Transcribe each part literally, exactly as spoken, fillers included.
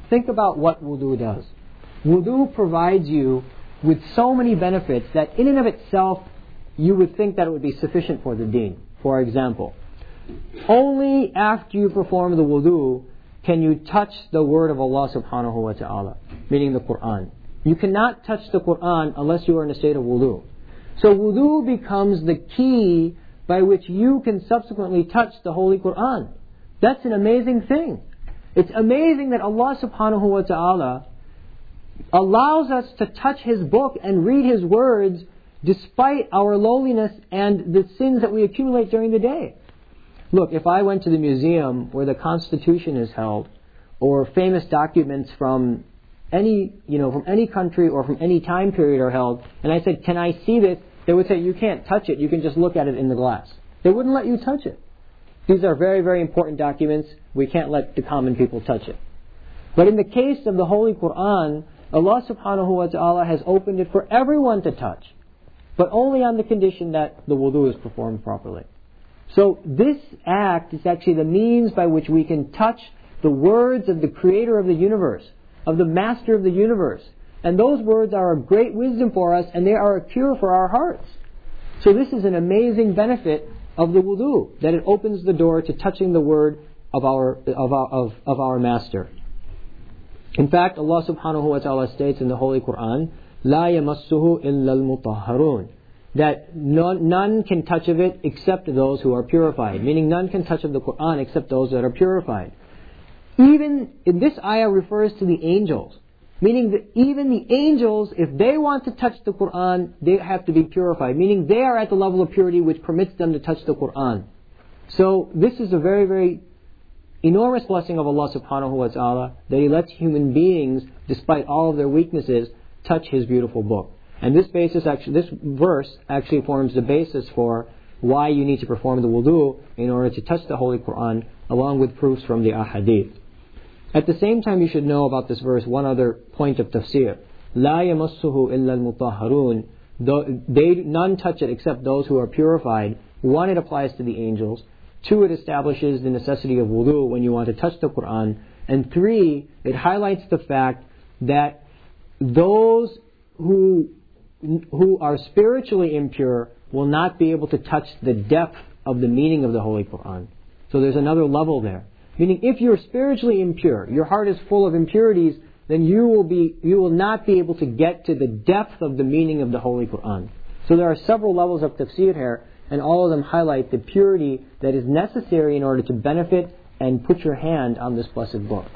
think about what wudu does. Wudu provides you with so many benefits that in and of itself, you would think that it would be sufficient for the deen. For example, only after you perform the wudu can you touch the word of Allah subhanahu wa ta'ala, meaning the Quran. You cannot touch the Quran unless you are in a state of wudu. So wudu becomes the key by which you can subsequently touch the Holy Quran. That's an amazing thing. It's amazing that Allah subhanahu wa ta'ala allows us to touch His book and read His words despite our lowliness and the sins that we accumulate during the day. Look, if I went to the museum where the Constitution is held, or famous documents from any, you know, from any country or from any time period are held, and I said, can I see this? They would say, you can't touch it, you can just look at it in the glass. They wouldn't let you touch it. These are very, very important documents. We can't let the common people touch it. But in the case of the Holy Quran, Allah subhanahu wa ta'ala has opened it for everyone to touch, but only on the condition that the wudu is performed properly. So this act is actually the means by which we can touch the words of the Creator of the universe, of the Master of the universe. And those words are of great wisdom for us, and they are a cure for our hearts. So this is an amazing benefit of the wudu, that it opens the door to touching the word of our of our, of, of our Master. In fact, Allah subhanahu wa ta'ala states in the Holy Quran, لا يمسه إلا المطهرون, that none, none can touch of it except those who are purified. Meaning none can touch of the Quran except those that are purified. Even in this ayah refers to the angels. Meaning that even the angels, if they want to touch the Quran, they have to be purified. Meaning they are at the level of purity which permits them to touch the Quran. So this is a very, very enormous blessing of Allah subhanahu wa ta'ala, that He lets human beings, despite all of their weaknesses, touch His beautiful book. And this basis, actually, this verse actually forms the basis for why you need to perform the wudu in order to touch the Holy Quran, along with proofs from the ahadith. At the same time, you should know about this verse one other point of tafsir. لا يمسه إلا المطهرون. They, none touch it except those who are purified. One, it applies to the angels. Two, it establishes the necessity of wudu when you want to touch the Quran. And three, it highlights the fact that those who who are spiritually impure will not be able to touch the depth of the meaning of the Holy Quran. So there's another level there. Meaning, if you're spiritually impure, your heart is full of impurities, then you will be you will not be able to get to the depth of the meaning of the Holy Quran. So there are several levels of tafsir here, and all of them highlight the purity that is necessary in order to benefit and put your hand on this blessed book.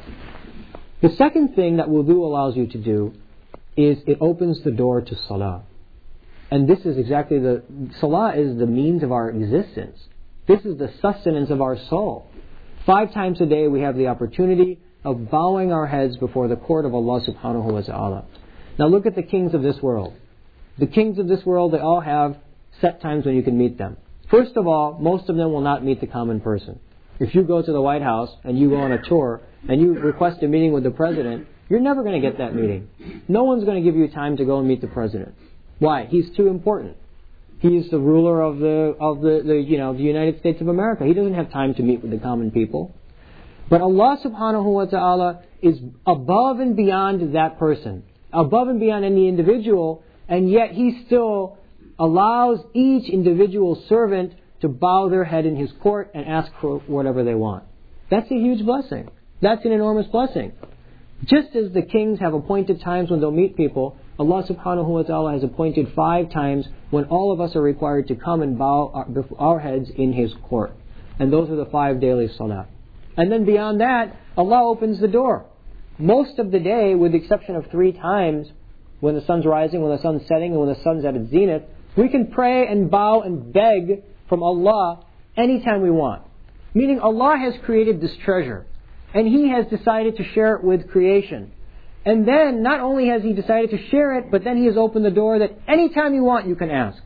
The second thing that wudu allows you to do is it opens the door to salah. And this is exactly the... Salah is the means of our existence. This is the sustenance of our soul. Five times a day we have the opportunity of bowing our heads before the court of Allah subhanahu wa ta'ala. Now look at the kings of this world. The kings of this world, they all have set times when you can meet them. First of all, most of them will not meet the common person. If you go to the White House and you go on a tour and you request a meeting with the president, you're never going to get that meeting. No one's going to give you time to go and meet the president. Why? He's too important. He's the ruler of the of the, the you know the United States of America. He doesn't have time to meet with the common people. But Allah subhanahu wa ta'ala is above and beyond that person, above and beyond any individual, and yet He still allows each individual servant to bow their head in His court and ask for whatever they want. That's a huge blessing. That's an enormous blessing. Just as the kings have appointed times when they'll meet people, Allah subhanahu wa ta'ala has appointed five times when all of us are required to come and bow our, our heads in His court. And those are the five daily salah. And then beyond that, Allah opens the door. Most of the day, with the exception of three times, when the sun's rising, when the sun's setting, and when the sun's at its zenith, we can pray and bow and beg from Allah anytime we want. Meaning Allah has created this treasure, and He has decided to share it with creation. And then, not only has He decided to share it, but then He has opened the door that anytime you want, you can ask.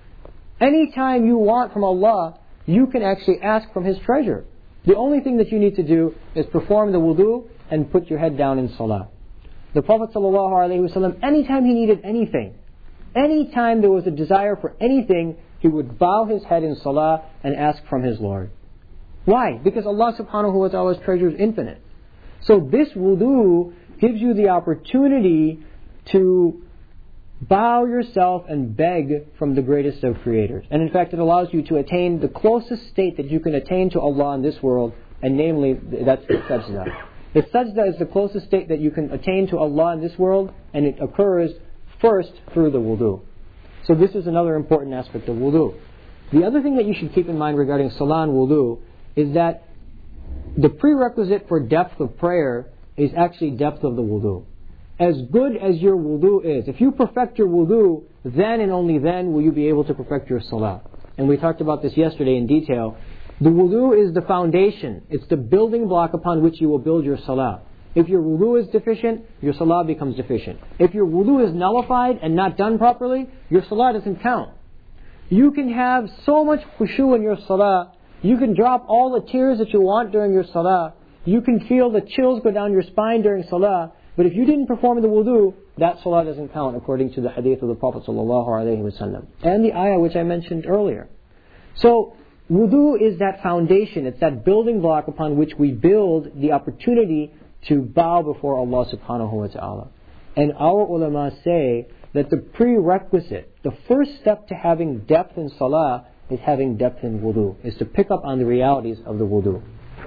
Anytime you want from Allah, you can actually ask from His treasure. The only thing that you need to do is perform the wudu and put your head down in salah. The Prophet ﷺ, anytime he needed anything, anytime there was a desire for anything, he would bow his head in salah and ask from his Lord. Why? Because Allah subhanahu wa ta'ala's treasure is infinite. So this wudu gives you the opportunity to bow yourself and beg from the greatest of creators. And in fact, it allows you to attain the closest state that you can attain to Allah in this world, and namely, that's the sajda. The sajda is the closest state that you can attain to Allah in this world, and it occurs first through the wudu. So this is another important aspect of wudu. The other thing that you should keep in mind regarding salah and wudu is that the prerequisite for depth of prayer is actually depth of the wudu. As good as your wudu is, if you perfect your wudu, then and only then will you be able to perfect your salah. And we talked about this yesterday in detail. The wudu is the foundation. It's the building block upon which you will build your salah. If your wudu is deficient, your salah becomes deficient. If your wudu is nullified and not done properly, your salah doesn't count. You can have so much khushu in your salah. You can drop all the tears that you want during your salah. You can feel the chills go down your spine during salah. But if you didn't perform the wudu, that salah doesn't count according to the hadith of the Prophet ﷺ and the ayah which I mentioned earlier. So, wudu is that foundation, it's that building block upon which we build the opportunity to bow before Allah subhanahu wa ta'ala. And our ulama say that the prerequisite, the first step to having depth in salah is having depth in wudu, is to pick up on the realities of the wudu.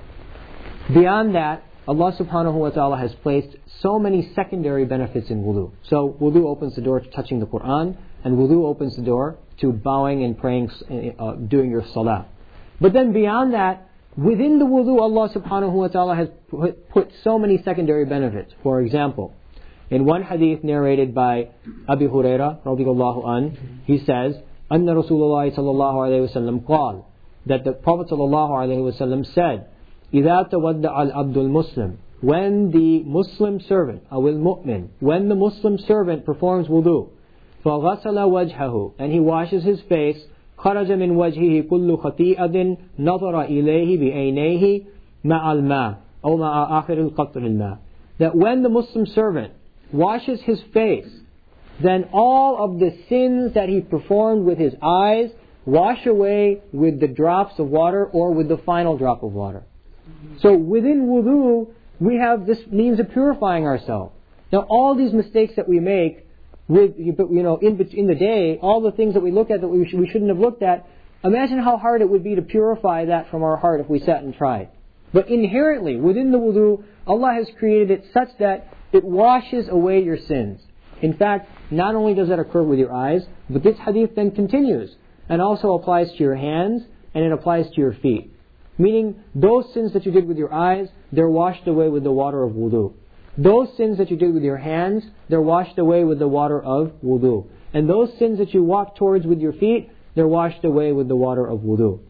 Beyond that, Allah subhanahu wa ta'ala has placed so many secondary benefits in wudu. So wudu opens the door to touching the Quran, and wudu opens the door to bowing and praying, uh, doing your salah. But then beyond that, within the wudu, Allah subhanahu wa ta'ala has put, put so many secondary benefits. For example, in one hadith narrated by Abu Hurairah radiyallahu an, he says, Anna Rasulullah sallallahu alayhi wa sallam qal, that the Prophet sallallahu alayhi wa sallam said, إِذَا تَوَدَّعَ الْعَبْدُ الْمُسْلِمِ, when the Muslim servant, أو الْمُؤْمِن, when the Muslim servant performs wudu, فَغَسَلَ وَجْهَهُ, and he washes his face, خَرَجَ مِنْ وَجْهِهِ كُلُّ خَطِيئَةٍ نَظَرَ إِلَيْهِ بِعَيْنَيْهِ مَعَ الْمَاءِ أو مَعَ آخِرِ الْقَطْرِ الْمَاءِ, that when the Muslim servant washes his face, then all of the sins that he performed with his eyes wash away with the drops of water or with the final drop of water. So within wudu, we have this means of purifying ourselves. Now all these mistakes that we make, with you know, in, in the day, all the things that we look at that we, sh- we shouldn't have looked at, imagine how hard it would be to purify that from our heart if we sat and tried. But inherently, within the wudu, Allah has created it such that it washes away your sins. In fact, not only does that occur with your eyes, but this hadith then continues and also applies to your hands and it applies to your feet. Meaning, those sins that you did with your eyes, they're washed away with the water of wudu. Those sins that you did with your hands, they're washed away with the water of wudu. And those sins that you walk towards with your feet, they're washed away with the water of wudu.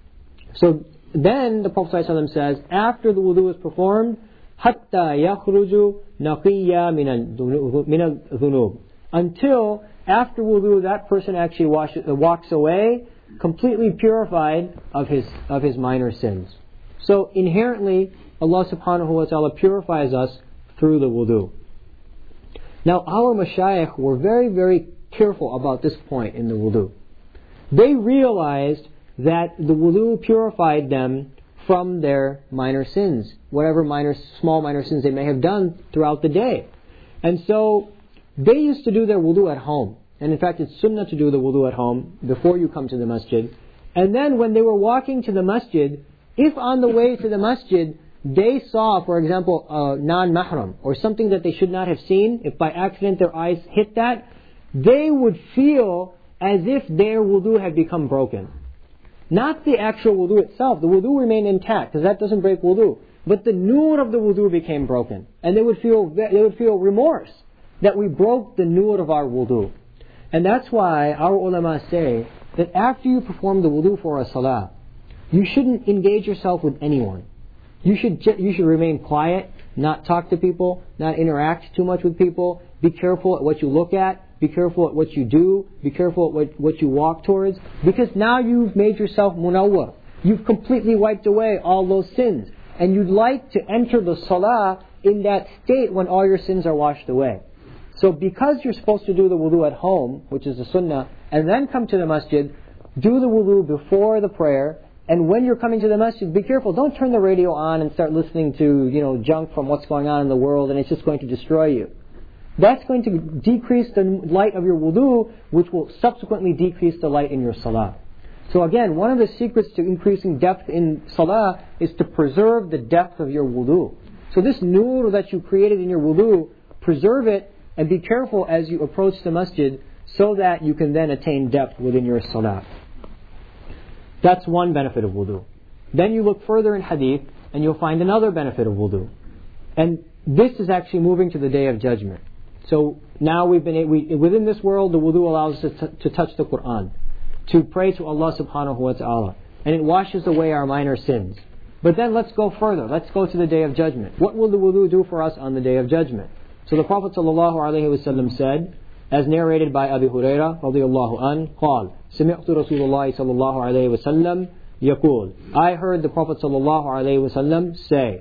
So then the Prophet ﷺ says, after the wudu is performed, حَتَّى يَخْرُجُ نَقِيًّا مِنَ الذُّنُوبِ, until after wudu that person actually washes, uh, walks away completely purified of his of his minor sins. So inherently, Allah subhanahu wa ta'ala purifies us through the wudu. Now our mashayikh were very, very careful about this point in the wudu. They realized that the wudu purified them from their minor sins, whatever minor, small minor sins they may have done throughout the day. And so they used to do their wudu at home. And in fact, it's sunnah to do the wudu at home before you come to the masjid. And then when they were walking to the masjid, if on the way to the masjid they saw, for example, a non-mahram or something that they should not have seen, if by accident their eyes hit that, they would feel as if their wudu had become broken. Not the actual wudu itself. The wudu remained intact because that doesn't break wudu. But the nur of the wudu became broken. And they would feel they would feel remorse that we broke the nur of our wudu. And that's why our ulama say that after you perform the wudu for a salah, you shouldn't engage yourself with anyone. You should you should remain quiet, not talk to people, not interact too much with people. Be careful at what you look at. Be careful at what you do. Be careful at what, what you walk towards. Because now you've made yourself munawwar. You've completely wiped away all those sins. And you'd like to enter the salah in that state when all your sins are washed away. So because you're supposed to do the wudu at home, which is the sunnah, and then come to the masjid, do the wudu before the prayer, And when you're coming to the masjid, be careful. Don't turn the radio on and start listening to, you know, junk from what's going on in the world, and it's just going to destroy you. That's going to decrease the light of your wudu, which will subsequently decrease the light in your salah. So again, one of the secrets to increasing depth in salah is to preserve the depth of your wudu. So this nur that you created in your wudu, preserve it and be careful as you approach the masjid so that you can then attain depth within your salah. That's one benefit of wudu. Then you look further in hadith and you'll find another benefit of wudu. And this is actually moving to the Day of Judgment. So now we've been we, within this world, the wudu allows us to, to touch the Quran, to pray to Allah subhanahu wa ta'ala, and it washes away our minor sins. But then let's go further. Let's go to the Day of Judgment. What will the wudu do for us on the Day of Judgment? So the Prophet sallallahu alaihi wasallam said, as narrated by Abu Hurairah radiyallahu an, قال سمعت رسول الله صلى الله عليه وسلم يقول, I heard the Prophet sallallahu alaihi wasallam say,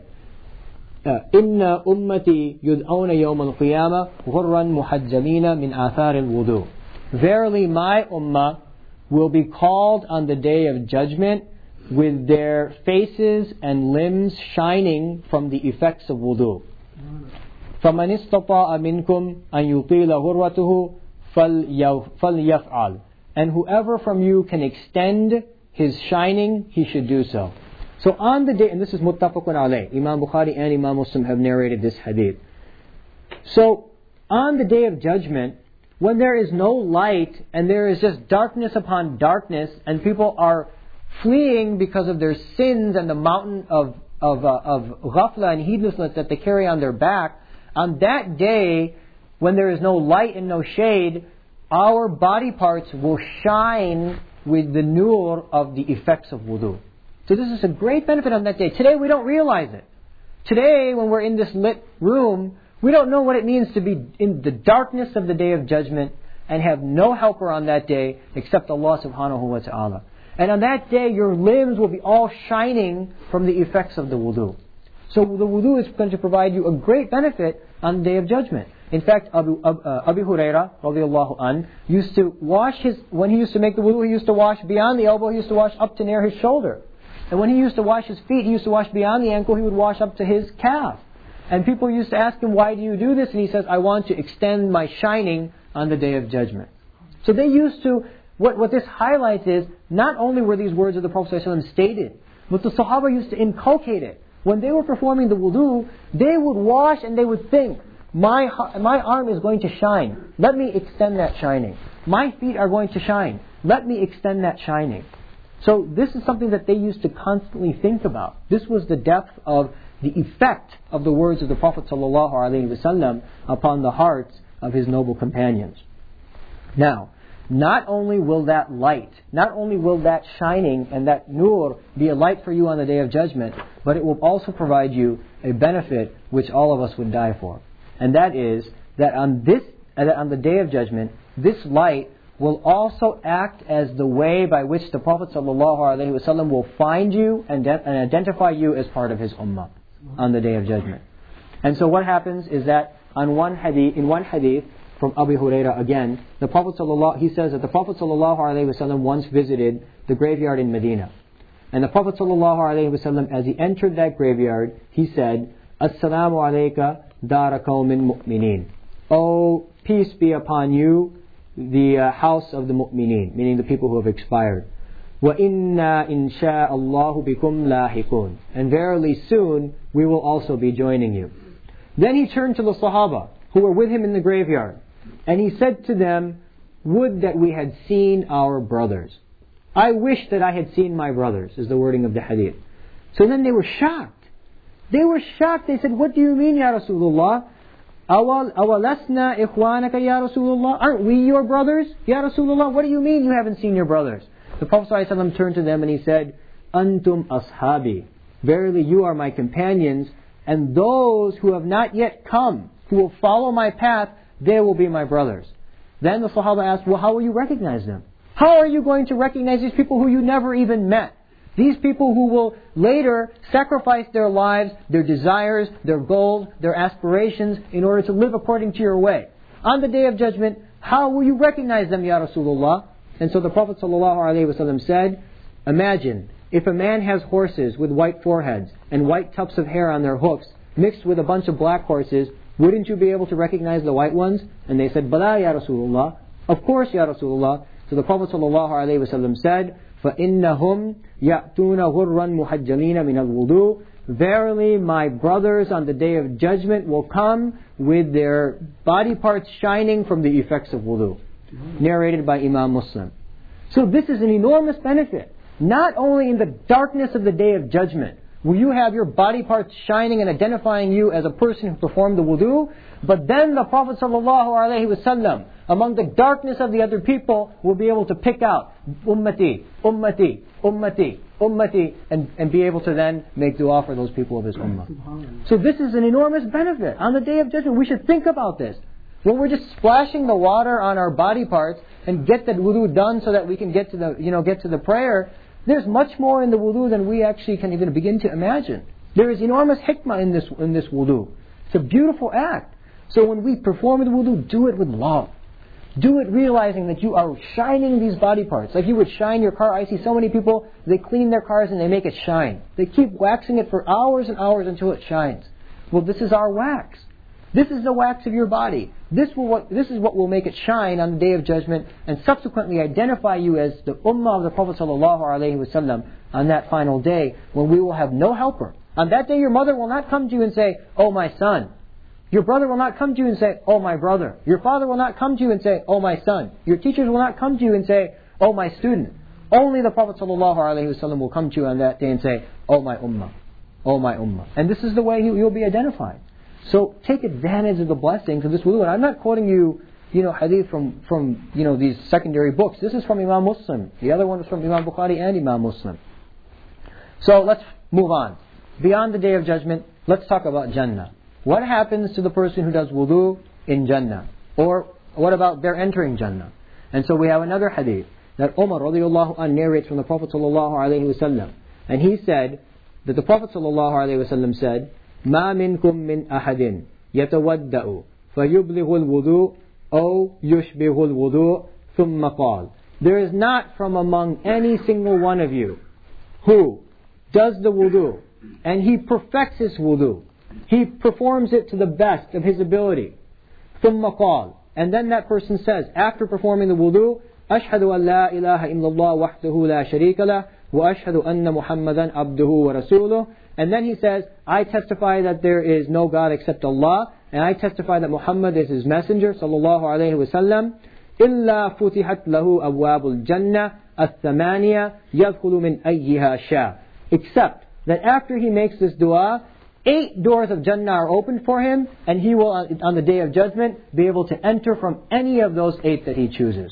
إن أمتي يدعون يوم القيامة غرا محجلين من آثار الوضوء. Verily my ummah will be called on the Day of Judgment with their faces and limbs shining from the effects of wudu. فَمَنِ اسْتَطَاعَ مِنْكُمْ أَنْ يُطِيلَ غُرْوَتُهُ فَلْيَفْعَلْ. And whoever from you can extend his shining, he should do so. So on the day, and this is muttafaqun alayh, Imam Bukhari and Imam Muslim have narrated this hadith. So on the Day of Judgment, when there is no light and there is just darkness upon darkness, and people are fleeing because of their sins and the mountain of of uh, of ghafla and heedlessness that they carry on their back, on that day, when there is no light and no shade, our body parts will shine with the nur of the effects of wudu. So this is a great benefit on that day. Today we don't realize it. Today, when we're in this lit room, we don't know what it means to be in the darkness of the Day of Judgment and have no helper on that day except Allah subhanahu wa ta'ala. And on that day, your limbs will be all shining from the effects of the wudu. So the wudu is going to provide you a great benefit on the Day of Judgment. In fact, Abu, uh, Abu Hurairah radiallahu an used to wash his, when he used to make the wudu, he used to wash beyond the elbow, he used to wash up to near his shoulder. And when he used to wash his feet, he used to wash beyond the ankle, he would wash up to his calf. And people used to ask him, why do you do this? And he says, I want to extend my shining on the Day of Judgment. So they used to, what, what this highlights is, not only were these words of the Prophet ﷺ stated, but the Sahaba used to inculcate it. When they were performing the wudu, they would wash and they would think, my, my arm is going to shine. Let me extend that shining. My feet are going to shine. Let me extend that shining. So this is something that they used to constantly think about. This was the depth of the effect of the words of the Prophet ﷺ upon the hearts of his noble companions. Now, not only will that light, not only will that shining and that nur be a light for you on the Day of Judgment, but it will also provide you a benefit which all of us would die for. And that is that on this, that on the Day of Judgment, this light will also act as the way by which the Prophet ﷺ will find you and, de- and identify you as part of his ummah on the Day of Judgment. And so what happens is that on one hadith, in one hadith from Abu Hurairah again, the Prophet ﷺ, he says that the Prophet ﷺ once visited the graveyard in Medina. And the Prophet ﷺ, as he entered that graveyard, he said, Assalamu alayka dara qawmin mu'mineen. Oh, peace be upon you, the uh, house of the mu'mineen, meaning the people who have expired. وَإِنَّا إِنْ شَاءَ اللَّهُ بِكُمْ لَاحِقُونَ. And verily soon we will also be joining you. Then he turned to the Sahaba who were with him in the graveyard, and he said to them, would that we had seen our brothers. I wish that I had seen my brothers, is the wording of the hadith. So then they were shocked. They were shocked. They said, what do you mean, Ya Rasulullah? أَوَلَسْنَا إِخْوَانَكَ يَا Rasulullah? Aren't we your brothers? Ya Rasulullah, what do you mean you haven't seen your brothers? The Prophet ﷺ turned to them and he said, Antum ashabi. Verily you are my companions, and those who have not yet come, who will follow my path, they will be my brothers. Then the Sahaba asked, well, how will you recognize them? How are you going to recognize these people who you never even met? These people who will later sacrifice their lives, their desires, their goals, their aspirations in order to live according to your way. On the Day of Judgment, how will you recognize them, Ya Rasulullah? And so the Prophet ﷺ said, imagine if a man has horses with white foreheads and white tufts of hair on their hoofs mixed with a bunch of black horses, wouldn't you be able to recognize the white ones? And they said, Bala ya Rasulullah. Of course, ya Rasulullah. So the Prophet ﷺ said, فَإِنَّهُمْ يَأْتُونَ غُرًّا مُحَجَّلِينَ مِنَ الْوُضُوءِ. Verily, my brothers on the day of judgment will come with their body parts shining from the effects of wudu. Narrated by Imam Muslim. So this is an enormous benefit. Not only in the darkness of the day of judgment, will you have your body parts shining and identifying you as a person who performed the wudu, but then the Prophet ﷺ, among the darkness of the other people, will be able to pick out ummati, ummati, ummati, ummati, and, and be able to then make dua for those people of his ummah. So this is an enormous benefit. On the day of judgment, we should think about this. When we're just splashing the water on our body parts and get that wudu done so that we can get to the, you know, get to the prayer, there's much more in the wudu than we actually can even begin to imagine. There is enormous hikmah in this in this wudu. It's a beautiful act. So when we perform the wudu, do it with love. Do it realizing that you are shining these body parts. Like you would shine your car. I see so many people, they clean their cars and they make it shine. They keep waxing it for hours and hours until it shines. Well, this is our wax. This is the wax of your body. This will what, this is what will make it shine on the day of judgment and subsequently identify you as the ummah of the Prophet ﷺ on that final day when we will have no helper. On that day your mother will not come to you and say, oh my son. Your brother will not come to you and say, oh my brother. Your father will not come to you and say, oh my son. Your teachers will not come to you and say, oh my student. Only the Prophet ﷺ will come to you on that day and say, oh my ummah. Oh my ummah. And this is the way you, you'll be identified. So take advantage of the blessings of this wudu. And I'm not quoting you, you know, hadith from, from, you know, these secondary books. This is from Imam Muslim. The other one is from Imam Bukhari and Imam Muslim. So let's move on. Beyond the day of judgment, let's talk about Jannah. What happens to the person who does wudu in Jannah? Or what about their entering Jannah? And so we have another hadith that Umar radiallahu anh narrates from the Prophet sallallahu alaihi wasallam. And he said that the Prophet sallallahu alaihi wasallam said, ما منكم من أحد يتودأ فيبلغ الوضوء أو يشبه الوضوء ثم قال. There is not from among any single one of you who does the wudu and he perfects his wudu. He performs it to the best of his ability. ثم قال. And then that person says, after performing the wudu, أشهد أن لا إله إلا الله وحده لا شريك له وأشهد أن محمدا عبده ورسوله. And then he says, I testify that there is no God except Allah, and I testify that Muhammad is his messenger, sallallahu alayhi wa sallam. إِلَّا فُتِحَتْ لَهُ أَبْوَابُ الْجَنَّةِ الثَّمَانِيَةِ يَدْخُلُ مِنْ أَيِّهَا شَاءَ. Except that after he makes this dua, eight doors of Jannah are opened for him, and he will, on the day of judgment, be able to enter from any of those eight that he chooses.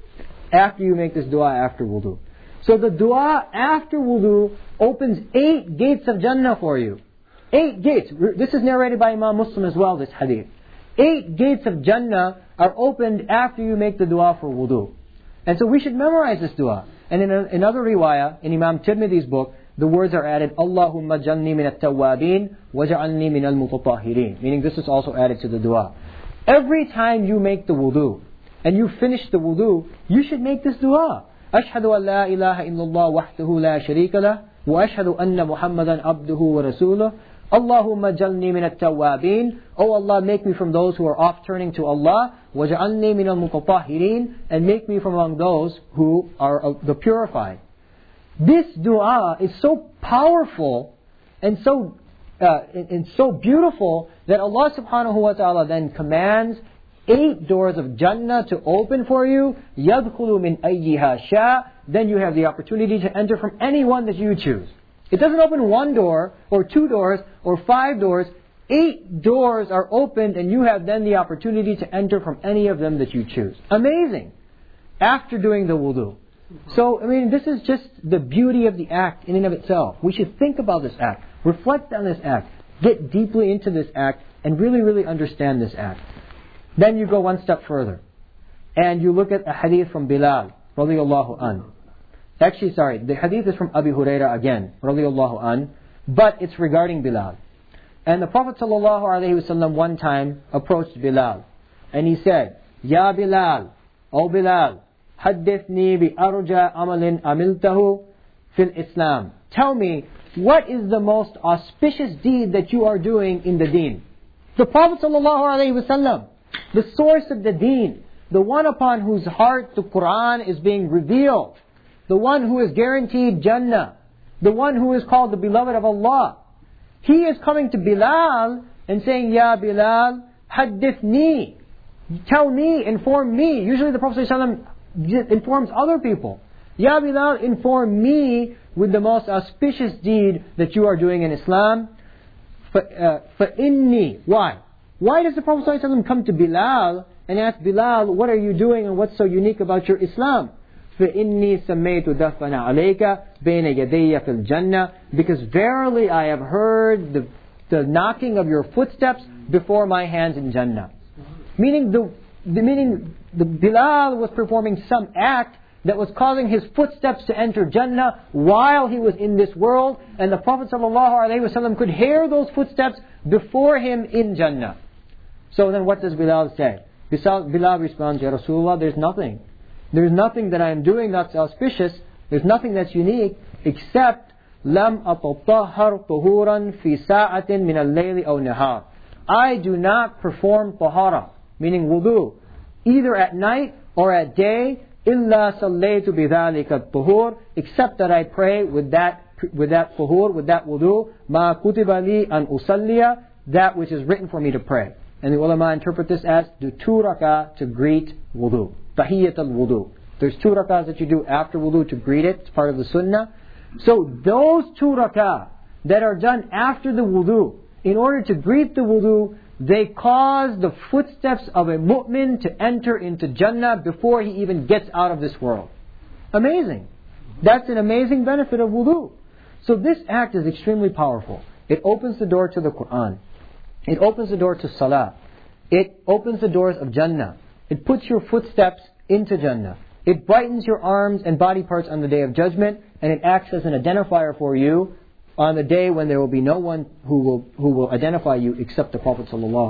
After you make this dua after wudu. So the dua after wudu opens eight gates of Jannah for you. Eight gates. This is narrated by Imam Muslim as well, this hadith. Eight gates of Jannah are opened after you make the dua for wudu. And so we should memorize this dua. And in a, another riwayah, in Imam Tirmidhi's book, the words are added, Allahumma jalni min at-tawwabin wa ja'alni min al-mutatahhirin. Meaning this is also added to the dua. Every time you make the wudu, and you finish the wudu, you should make this dua. أشهد أن لا إله إلا الله وحده لا شريك له وأشهد أن محمدا عبده ورسوله اللهم جلني من التوابين. Oh Allah, make me from those who are off turning to Allah. وجعلني من المتطهرين. And make me from among those who are the purified. This dua is so powerful and so uh, and so beautiful that Allah subhanahu wa ta'ala then commands eight doors of Jannah to open for you. يَدْخُلُ مِنْ أَيِّهَا شَاءَ. Then you have the opportunity to enter from any one that you choose. It doesn't open one door, or two doors, or five doors. Eight doors are opened, and you have then the opportunity to enter from any of them that you choose. Amazing! After doing the wudu. So, I mean, this is just the beauty of the act in and of itself. We should think about this act, reflect on this act, get deeply into this act, and really, really understand this act. Then you go one step further, and you look at a hadith from Bilal, radiyallahu an. Actually, sorry, the hadith is from Abu Hurairah again, radiyallahu an, but it's regarding Bilal. And the Prophet sallallahu alaihi wasallam one time approached Bilal, and he said, Ya Bilal, O Bilal, حدثني بأرجى عمل عملته fil Islam. Tell me, what is the most auspicious deed that you are doing in the deen? The Prophet ﷺ, the source of the deen, the one upon whose heart the Quran is being revealed, the one who is guaranteed Jannah, the one who is called the beloved of Allah. He is coming to Bilal and saying, Ya Bilal, haddithni, tell me, inform me. Usually the Prophet ﷺ informs other people. Ya Bilal, inform me with the most auspicious deed that you are doing in Islam. فَإِنِّي Why? Why does the Prophet ﷺ come to Bilal and ask Bilal, what are you doing and what's so unique about your Islam? فَإِنِّي سَمَّيْتُ دَفَنَ عَلَيْكَ بَيْنَ يَدَيَّ فِي الْجَنَّةِ Because verily I have heard the, the knocking of your footsteps before my hands in Jannah. Meaning the, the meaning the Bilal was performing some act that was causing his footsteps to enter Jannah while he was in this world, and the Prophet ﷺ could hear those footsteps before him in Jannah. So then what does Bilal say? Bilal responds, Ya Rasulullah, there's nothing. There's nothing that I am doing that's auspicious, there's nothing that's unique, except لَمْ أَتَطَهَّرْ طُهُورًا فِي سَاعَةٍ مِنَ اللَّيْلِ أَوْ نَهَارٍ I do not perform tahara, meaning wudu, either at night or at day, إِلَّا صَلَّيْتُ بِذَلِكَ الطُّهُورِ except that I pray with that with that tuhur, with that wudu, مَا كُتِبَ لِي أَنْ أُصَلِّيَ that which is written for me to pray. And the ulama interpret this as do two rak'ah to greet wudu. Tahiyyat al-wudu. There's two rak'ahs that you do after wudu to greet it. It's part of the sunnah. So those two rak'ah that are done after the wudu, in order to greet the wudu, they cause the footsteps of a mu'min to enter into Jannah before he even gets out of this world. Amazing. That's an amazing benefit of wudu. So this act is extremely powerful. It opens the door to the Quran. It opens the door to Salah. It opens the doors of Jannah. It puts your footsteps into Jannah. It brightens your arms and body parts on the Day of Judgment, and it acts as an identifier for you on the day when there will be no one who will who will identify you except the Prophet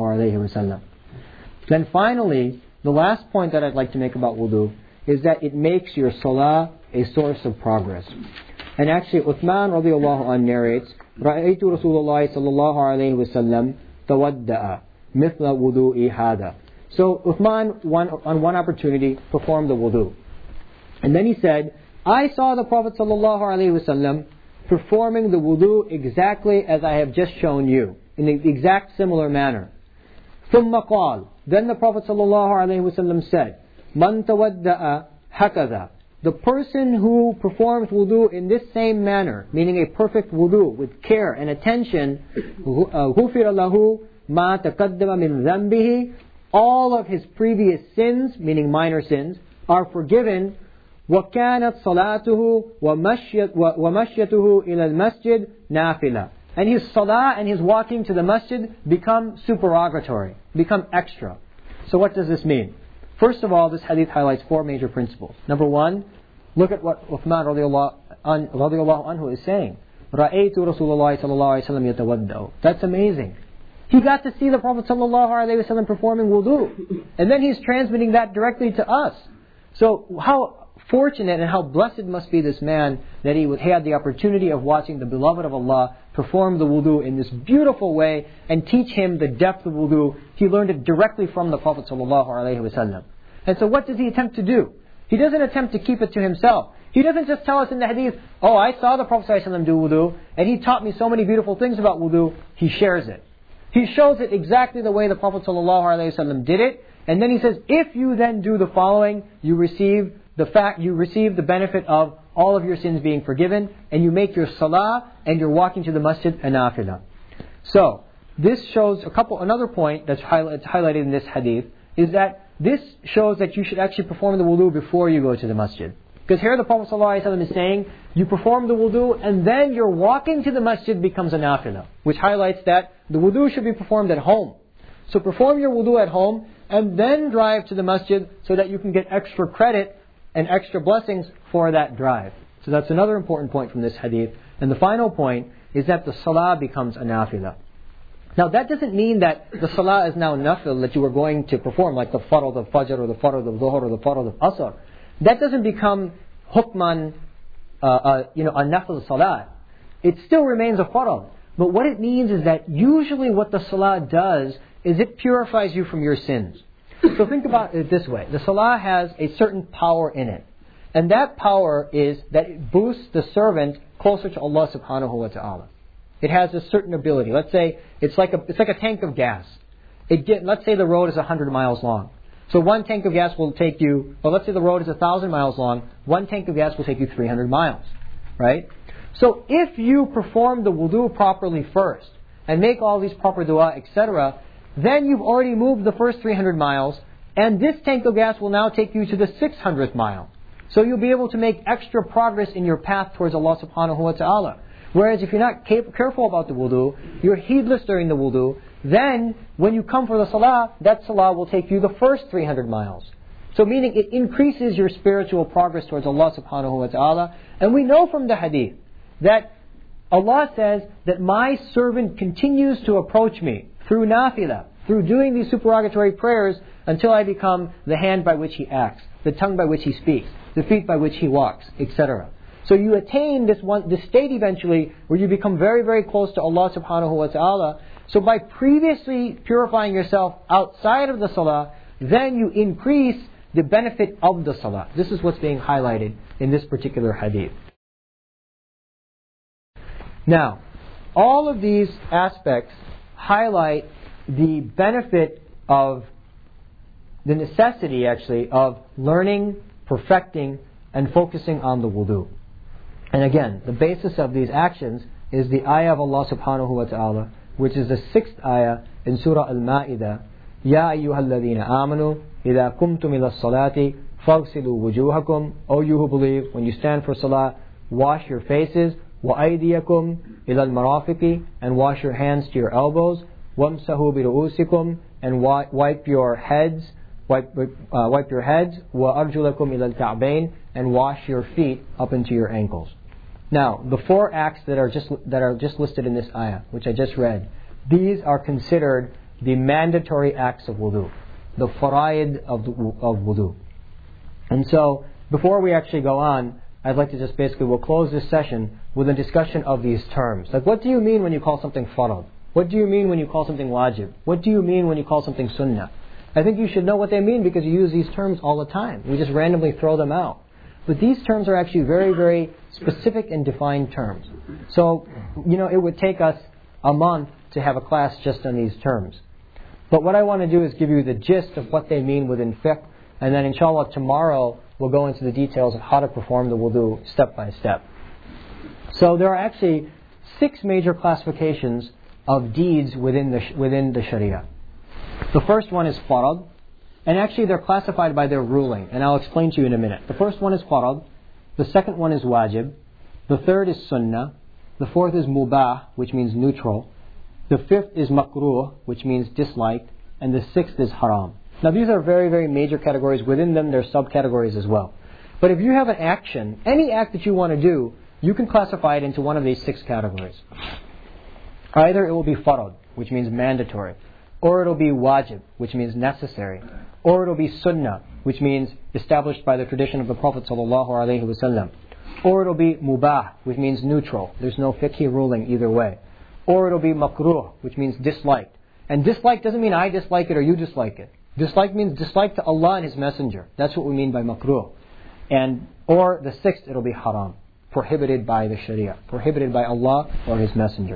ﷺ. Then finally, the last point that I'd like to make about wudu is that it makes your salah a source of progress. And actually, Uthman radiallahu anhu narrates, رَأَيْتُ رَسُولَ اللَّهِ صَلَّى اللَّهُ عَلَيْهِ وَسَلَّمْ تَوَدَّأَ مِثْلَ وُضُوءِ هَذَا So Uthman, one, on one opportunity, performed the wudu. And then he said, I saw the Prophet sallallahu alaihi wasallam performing the wudu exactly as I have just shown you, in the exact similar manner. ثُمَّ قَالَ Then the Prophet sallallahu alaihi wasallam said, مَنْ تَوَدَّأَ هَكَذَا The person who performs wudu in this same manner, meaning a perfect wudu with care and attention, غُفِرَ لَهُ مَا تَقَدَّمَ مِنْ ذَنْبِهِ All of his previous sins, meaning minor sins, are forgiven. وَكَانَتْ صَلَاتُهُ وَمَشْيَتُهُ إِلَى الْمَسْجِدِ نَافِلَةً And his salah and his walking to the masjid become supererogatory, become extra. So what does this mean? First of all, this hadith highlights four major principles. Number one, look at what Uthman radiallahu anhu is saying. رَأَيْتُ رَسُولَ اللَّهِ صَلَّى اللَّهُ عَلَيْهِ وَسَلَّمْ يَتَوَدَّأُ That's amazing. He got to see the Prophet sallallahu alaihi wasallam performing wudu, and then he's transmitting that directly to us. So how fortunate and how blessed must be this man that he had the opportunity of watching the beloved of Allah perform the wudu in this beautiful way and teach him the depth of wudu. He learned it directly from the Prophet sallallahu alaihi wasallam. And so what does he attempt to do? He doesn't attempt to keep it to himself. He doesn't just tell us in the hadith, oh, I saw the Prophet sallallahu alaihi wasallam do wudu, and he taught me so many beautiful things about wudu. He shares it. He shows it exactly the way the Prophet ﷺ did it, and then he says, if you then do the following, you receive the fact, you receive the benefit of all of your sins being forgiven, and you make your salah and your walking to the masjid a nafilah. So this shows a couple. Another point that's highlighted in this hadith is that this shows that you should actually perform the wudu before you go to the masjid. Because here the Prophet ﷺ is saying, you perform the wudu and then your walking to the masjid becomes a nafilah, which highlights that the wudu should be performed at home. So perform your wudu at home and then drive to the masjid so that you can get extra credit and extra blessings for that drive. So that's another important point from this hadith. And the final point is that the salah becomes a nafilah. Now that doesn't mean that the salah is now nafil that you are going to perform, like the farad of fajr or the farad of dhuhr or the farad of asr. That doesn't become hukman uh, uh, you know, a nafil salat, it still remains a farad. But what it means is that usually what the salah does is it purifies you from your sins. So think about it this way. The salah has a certain power in it. And that power is that it boosts the servant closer to Allah subhanahu wa ta'ala. It has a certain ability. Let's say it's like a, it's like a tank of gas. It get, let's say the road is one hundred miles long. So one tank of gas will take you, well let's say the road is one thousand miles long, one tank of gas will take you three hundred miles. Right? So if you perform the wudu properly first, and make all these proper dua, et cetera, then you've already moved the first three hundred miles, and this tank of gas will now take you to the six hundredth mile. So you'll be able to make extra progress in your path towards Allah subhanahu wa ta'ala. Whereas if you're not careful about the wudu, you're heedless during the wudu, then when you come for the salah, that salah will take you the first three hundred miles. So meaning it increases your spiritual progress towards Allah subhanahu wa ta'ala. And we know from the hadith that Allah says that my servant continues to approach me through nafilah, through doing these supererogatory prayers until I become the hand by which he acts, the tongue by which he speaks, the feet by which he walks, et cetera. So you attain this one, this state eventually where you become very, very close to Allah subhanahu wa ta'ala. So by previously purifying yourself outside of the salah, then you increase the benefit of the salah. This is what's being highlighted in this particular hadith. Now, all of these aspects highlight the benefit of, the necessity actually, of learning, perfecting, and focusing on the wudu. And again, the basis of these actions is the ayah of Allah subhanahu wa ta'ala, which is the sixth ayah in Surah Al-Ma'idah. Ya ayyuhalladhina amanu, idha kumtum ila salati, faghsilu wujuhakum. O you who believe, when you stand for salah, wash your faces. Wa aydiyakum ila al-marafiqi, and wash your hands to your elbows. Wamsahu bi ru'usikum, and wipe your heads. Wipe, uh, wipe your heads. Wa arjulakum ila al-ka'bayn, and wash your feet up into your ankles. Now, the four acts that are just that are just listed in this ayah, which I just read, these are considered the mandatory acts of wudu, the fara'id of, of wudu. And so, before we actually go on, I'd like to just basically, we'll close this session with a discussion of these terms. Like, what do you mean when you call something farad? What do you mean when you call something wajib? What do you mean when you call something sunnah? I think you should know what they mean because you use these terms all the time. We just randomly throw them out. But these terms are actually very, very specific and defined terms. So, you know, it would take us a month to have a class just on these terms. But what I want to do is give you the gist of what they mean within fiqh, and then inshallah tomorrow we'll go into the details of how to perform the wudu step by step. So there are actually six major classifications of deeds within the within the Sharia. The first one is farad, and actually they're classified by their ruling, and I'll explain to you in a minute. The first one is farad, the second one is wajib, the third is sunnah, the fourth is mubah, which means neutral, the fifth is makruh, which means disliked, and the sixth is haram. Now these are very, very major categories. Within them there are subcategories as well. But if you have an action, any act that you want to do, you can classify it into one of these six categories. Either it will be farad, which means mandatory, or it will be wajib, which means necessary, or it will be sunnah, which means established by the tradition of the Prophet ﷺ, or it will be mubah, which means neutral. There's no fiqhi ruling either way. Or it will be makruh, which means disliked. And dislike doesn't mean I dislike it or you dislike it. Dislike means dislike to Allah and His Messenger. That's what we mean by makruh. And or the sixth, it'll be haram, prohibited by the Sharia, prohibited by Allah or His Messenger.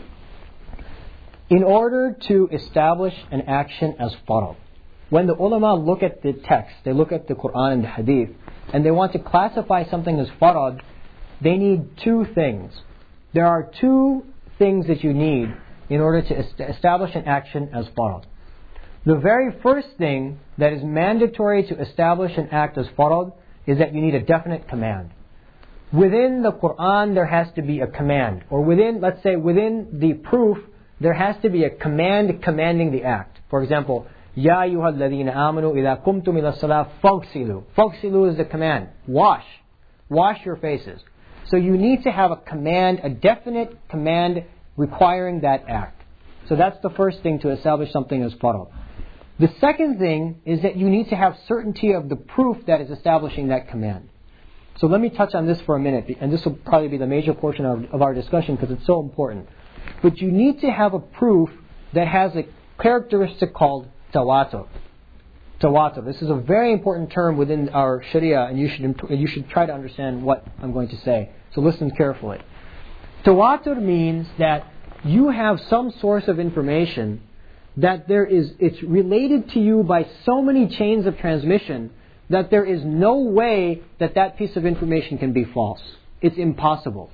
In order to establish an action as farad, when the ulama look at the text, they look at the Quran and the Hadith, and they want to classify something as farad, they need two things. There are two things that you need in order to est- establish an action as farad. The very first thing that is mandatory to establish an act as farad is that you need a definite command. Within the Quran there has to be a command, or within, let's say, within the proof, there has to be a command commanding the act. For example, Ya ayyuhal ladhina amanu idha kumtum ila salah faghsilu. Faghsilu is the command. Wash. Wash your faces. So you need to have a command, a definite command requiring that act. So that's the first thing to establish something as farad. The second thing is that you need to have certainty of the proof that is establishing that command. So let me touch on this for a minute, and this will probably be the major portion of, of our discussion because it's so important. But you need to have a proof that has a characteristic called tawatur. Tawatur. This is a very important term within our Sharia, and you should you should try to understand what I'm going to say. So listen carefully. Tawatur means that you have some source of information that there is it's related to you by so many chains of transmission that there is no way that that piece of information can be false. It's impossible.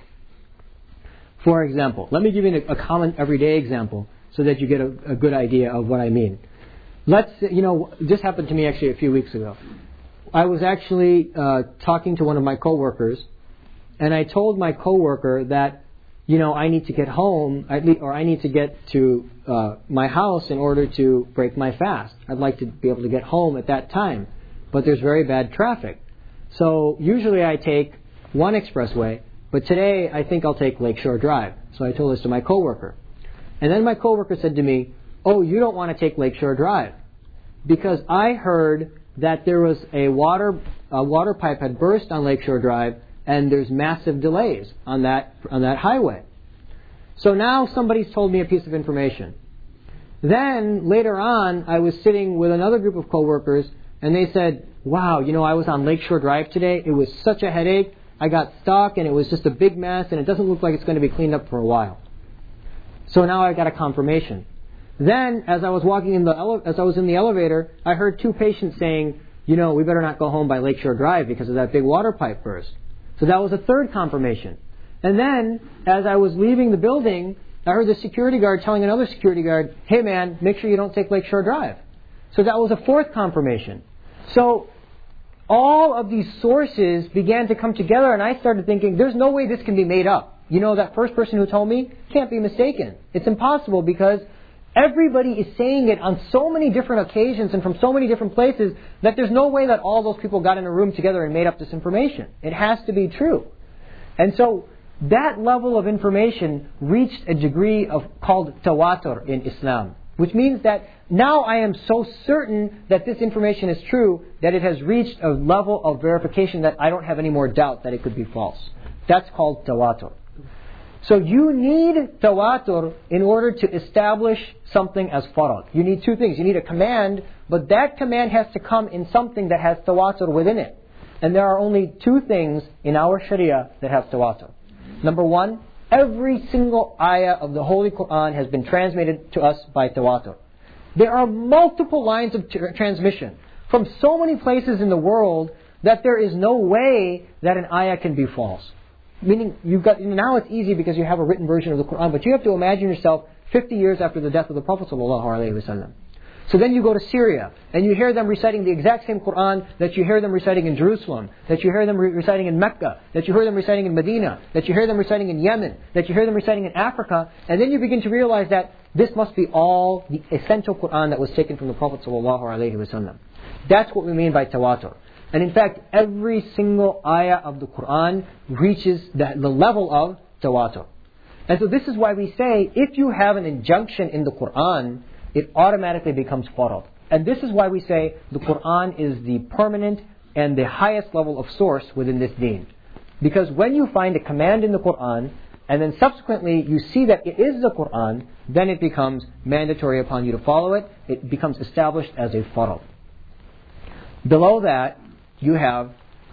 For example, let me give you a, a common everyday example so that you get a, a good idea of what I mean. Let's, you know, this happened to me actually a few weeks ago. I was actually uh, talking to one of my coworkers, and I told my coworker that, you know, I need to get home, or I need to get to uh, my house in order to break my fast. I'd like to be able to get home at that time, but there's very bad traffic. So usually I take one expressway, but today I think I'll take Lakeshore Drive. So I told this to my coworker. And then my coworker said to me, "Oh, you don't want to take Lakeshore Drive, because I heard that there was a water a water pipe had burst on Lakeshore Drive, and there's massive delays on that on that highway." So now somebody's told me a piece of information. Then later on, I was sitting with another group of coworkers, and they said, "Wow, you know, I was on Lakeshore Drive today. It was such a headache. I got stuck, and it was just a big mess, and it doesn't look like it's going to be cleaned up for a while." So now I got a confirmation. Then, as I was walking in the ele- as I was in the elevator, I heard two patients saying, "You know, we better not go home by Lakeshore Drive because of that big water pipe burst." So that was a third confirmation. And then, as I was leaving the building, I heard the security guard telling another security guard, "Hey man, make sure you don't take Lakeshore Drive." So that was a fourth confirmation. So all of these sources began to come together, and I started thinking, there's no way this can be made up. You know, that first person who told me can't be mistaken. It's impossible because everybody is saying it on so many different occasions and from so many different places that there's no way that all those people got in a room together and made up this information. It has to be true. And so that level of information reached a degree of called tawatur in Islam, which means that now I am so certain that this information is true that it has reached a level of verification that I don't have any more doubt that it could be false. That's called tawatur. So you need tawatur in order to establish something as farad. You need two things. You need a command, but that command has to come in something that has tawatur within it. And there are only two things in our Sharia that have tawatur. Number one, every single ayah of the Holy Quran has been transmitted to us by tawatur. There are multiple lines of t- transmission from so many places in the world that there is no way that an ayah can be false. Meaning, you've got now it's easy because you have a written version of the Quran, but you have to imagine yourself fifty years after the death of the Prophet ﷺ. So then you go to Syria, and you hear them reciting the exact same Quran that you hear them reciting in Jerusalem, that you hear them re- reciting in Mecca, that you hear them reciting in Medina, that you hear them reciting in Yemen, that you hear them reciting in Africa, and then you begin to realize that this must be all the essential Quran that was taken from the Prophet ﷺ. That's what we mean by tawatur. And in fact, every single ayah of the Quran reaches the, the level of tawatur. And so this is why we say, if you have an injunction in the Quran, it automatically becomes farad. And this is why we say the Quran is the permanent and the highest level of source within this deen. Because when you find a command in the Quran, and then subsequently you see that it is the Quran, then it becomes mandatory upon you to follow it. It becomes established as a farad. Below that, you have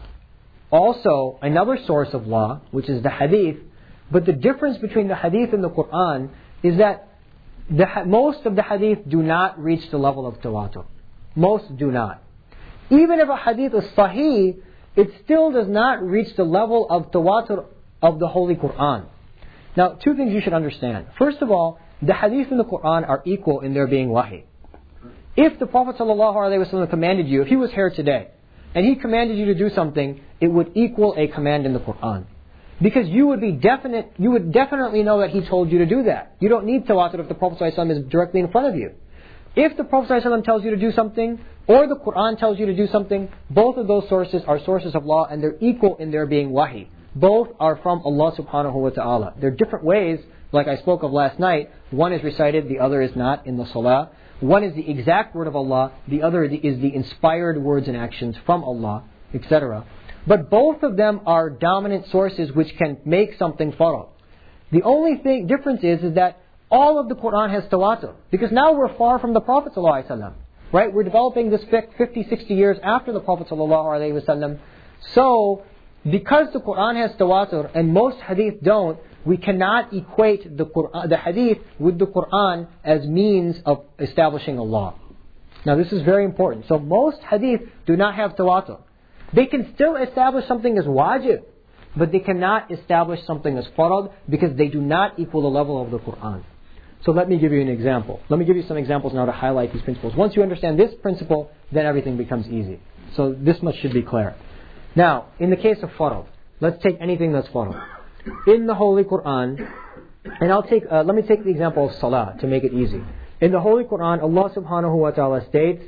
also another source of law, which is the hadith. But the difference between the hadith and the Quran is that the, most of the hadith do not reach the level of tawatur. Most do not. Even if a hadith is sahih, it still does not reach the level of tawatur of the Holy Quran. Now, two things you should understand. First of all, the hadith and the Quran are equal in their being wahi. If the Prophet ﷺ commanded you, if he was here today, and he commanded you to do something, it would equal a command in the Quran. Because you would be definite, you would definitely know that he told you to do that. You don't need tawatur if the Prophet ﷺ is directly in front of you. If the Prophet ﷺ tells you to do something, or the Quran tells you to do something, both of those sources are sources of law, and they're equal in their being wahi. Both are from Allah subhanahu wa ta'ala. They're different ways, like I spoke of last night. One is recited, the other is not in the salah. One is the exact word of Allah, the other is the inspired words and actions from Allah, et cetera. But both of them are dominant sources which can make something farad. The only thing difference is, is that all of the Quran has tawatur. Because now we're far from the Prophet ﷺ. Right? We're developing this fiqh fifty, sixty years after the Prophet ﷺ. So, because the Quran has tawatur and most hadith don't, we cannot equate the Quran, the hadith with the Quran as means of establishing a law. Now this is very important. So most hadith do not have tawatur. They can still establish something as wajib, but they cannot establish something as farad because they do not equal the level of the Quran. So let me give you an example. Let me give you some examples now to highlight these principles. Once you understand this principle, then everything becomes easy. So this much should be clear. Now, in the case of farad, let's take anything that's farad. In the Holy Quran, and I'll take, uh, let me take the example of salah to make it easy. In the Holy Quran, Allah subhanahu wa ta'ala states,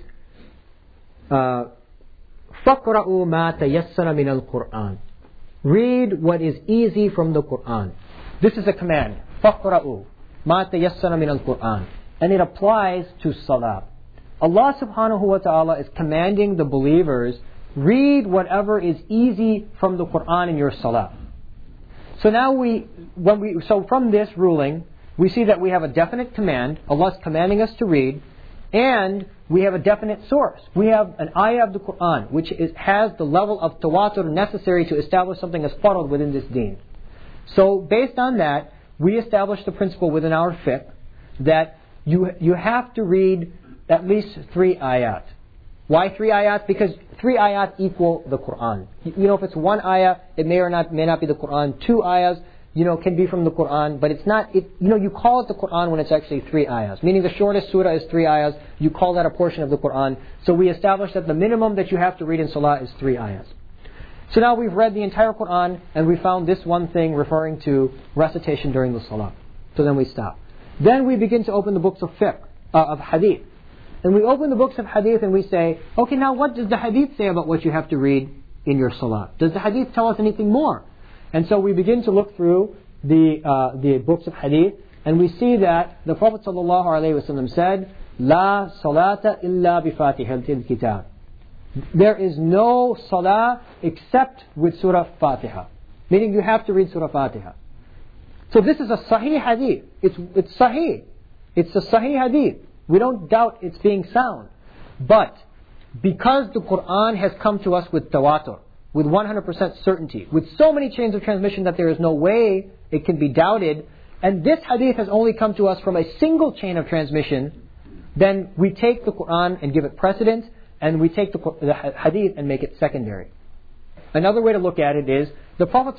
uh, فَقْرَأُوا مَا تَيَسَّرَ مِنَ الْقُرْآنِ Read what is easy from the Quran. This is a command. فَقْرَأُوا مَا تَيَسَّرَ مِنَ الْقُرْآنِ And it applies to salah. Allah subhanahu wa ta'ala is commanding the believers, read whatever is easy from the Quran in your salah. So now we, when we, so from this ruling, we see that we have a definite command. Allah is commanding us to read, and we have a definite source. We have an ayah of the Quran, which is, has the level of tawatur necessary to establish something as farad within this deen. So based on that, we establish the principle within our fiqh that you you have to read at least three ayat. Why three ayat? Because three ayat equal the Quran. You know, if it's one ayah, it may or not may not be the Quran. Two ayahs, you know, can be from the Quran, but it's not. It, you know, you call it the Quran when it's actually three ayahs. Meaning the shortest surah is three ayahs. You call that a portion of the Quran. So we establish that the minimum that you have to read in salah is three ayahs. So now we've read the entire Quran and we found this one thing referring to recitation during the salah. So then we stop. Then we begin to open the books of fiqh, uh, of hadith. And we open the books of hadith and we say, okay, now what does the hadith say about what you have to read in your salah? Does the hadith tell us anything more? And so we begin to look through the uh, the books of hadith, and we see that the Prophet ﷺ said, La salata illa bi fatihatil kitab. There is no salah except with Surah Fatiha. Meaning you have to read Surah Fatiha. So this is a sahih hadith. It's, it's sahih. It's a sahih hadith. We don't doubt it's being sound. But because the Quran has come to us with tawatur, with one hundred percent certainty, with so many chains of transmission that there is no way it can be doubted, and this hadith has only come to us from a single chain of transmission, then we take the Quran and give it precedence, and we take the, the hadith and make it secondary. Another way to look at it is, the Prophet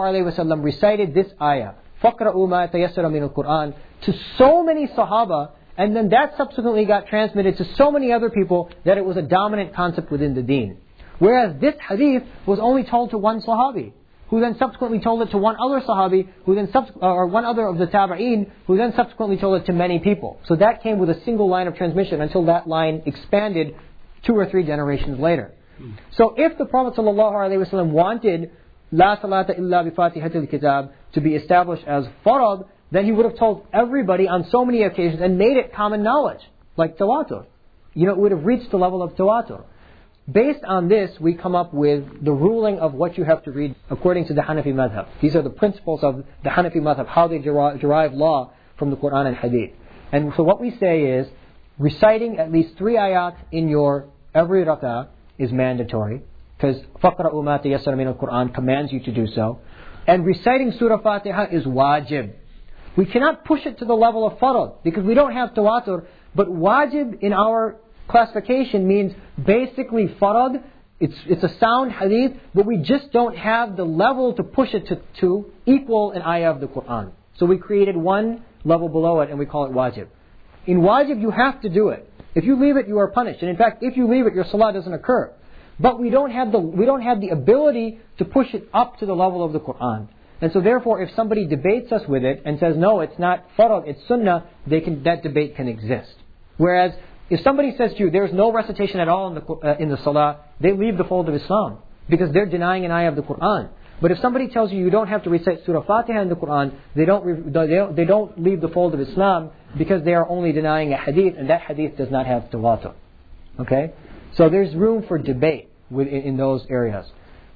ﷺ recited this ayah, فَقْرَأُوا مَا تَيَسَّرَ مِنَ الْقُرْآنِ, to so many Sahaba, and then that subsequently got transmitted to so many other people that it was a dominant concept within the deen. Whereas this hadith was only told to one Sahabi, who then subsequently told it to one other Sahabi, who then subs- or one other of the Tabi'een, who then subsequently told it to many people. So that came with a single line of transmission until that line expanded two or three generations later. So if the Prophet ﷺ wanted La salata illa bi fatihatil kitab to be established as farad, then he would have told everybody on so many occasions and made it common knowledge, like tawatur. You know, it would have reached the level of tawatur. Based on this, we come up with the ruling of what you have to read according to the Hanafi madhab. These are the principles of the Hanafi madhab, how they derive, derive law from the Quran and Hadith. And so what we say is, reciting at least three ayat in your every rak'ah is mandatory, because فَقْرَأُوا مَا تَيَسَّرَ مِنَ الْقُرْآنِ commands you to do so. And reciting Surah Fatiha is wajib. We cannot push it to the level of farad, because we don't have tawatur, but wajib in our classification means basically farad, it's, it's a sound hadith, but we just don't have the level to push it to, to equal an ayah of the Quran. So we created one level below it and we call it wajib. In wajib you have to do it. If you leave it, you are punished. And in fact, if you leave it, your salah doesn't occur. But we don't have the we don't have the ability to push it up to the level of the Quran. And so therefore, if somebody debates us with it and says, no, it's not farad, it's sunnah, they can, that debate can exist. Whereas, if somebody says to you, there's no recitation at all in the, uh, in the salah, they leave the fold of Islam, because they're denying an ayah of the Quran. But if somebody tells you you don't have to recite Surah Fatiha in the Quran, they don't, they don't, they don't leave the fold of Islam, because they are only denying a hadith, and that hadith does not have tawatur. Okay? So there's room for debate within, in those areas.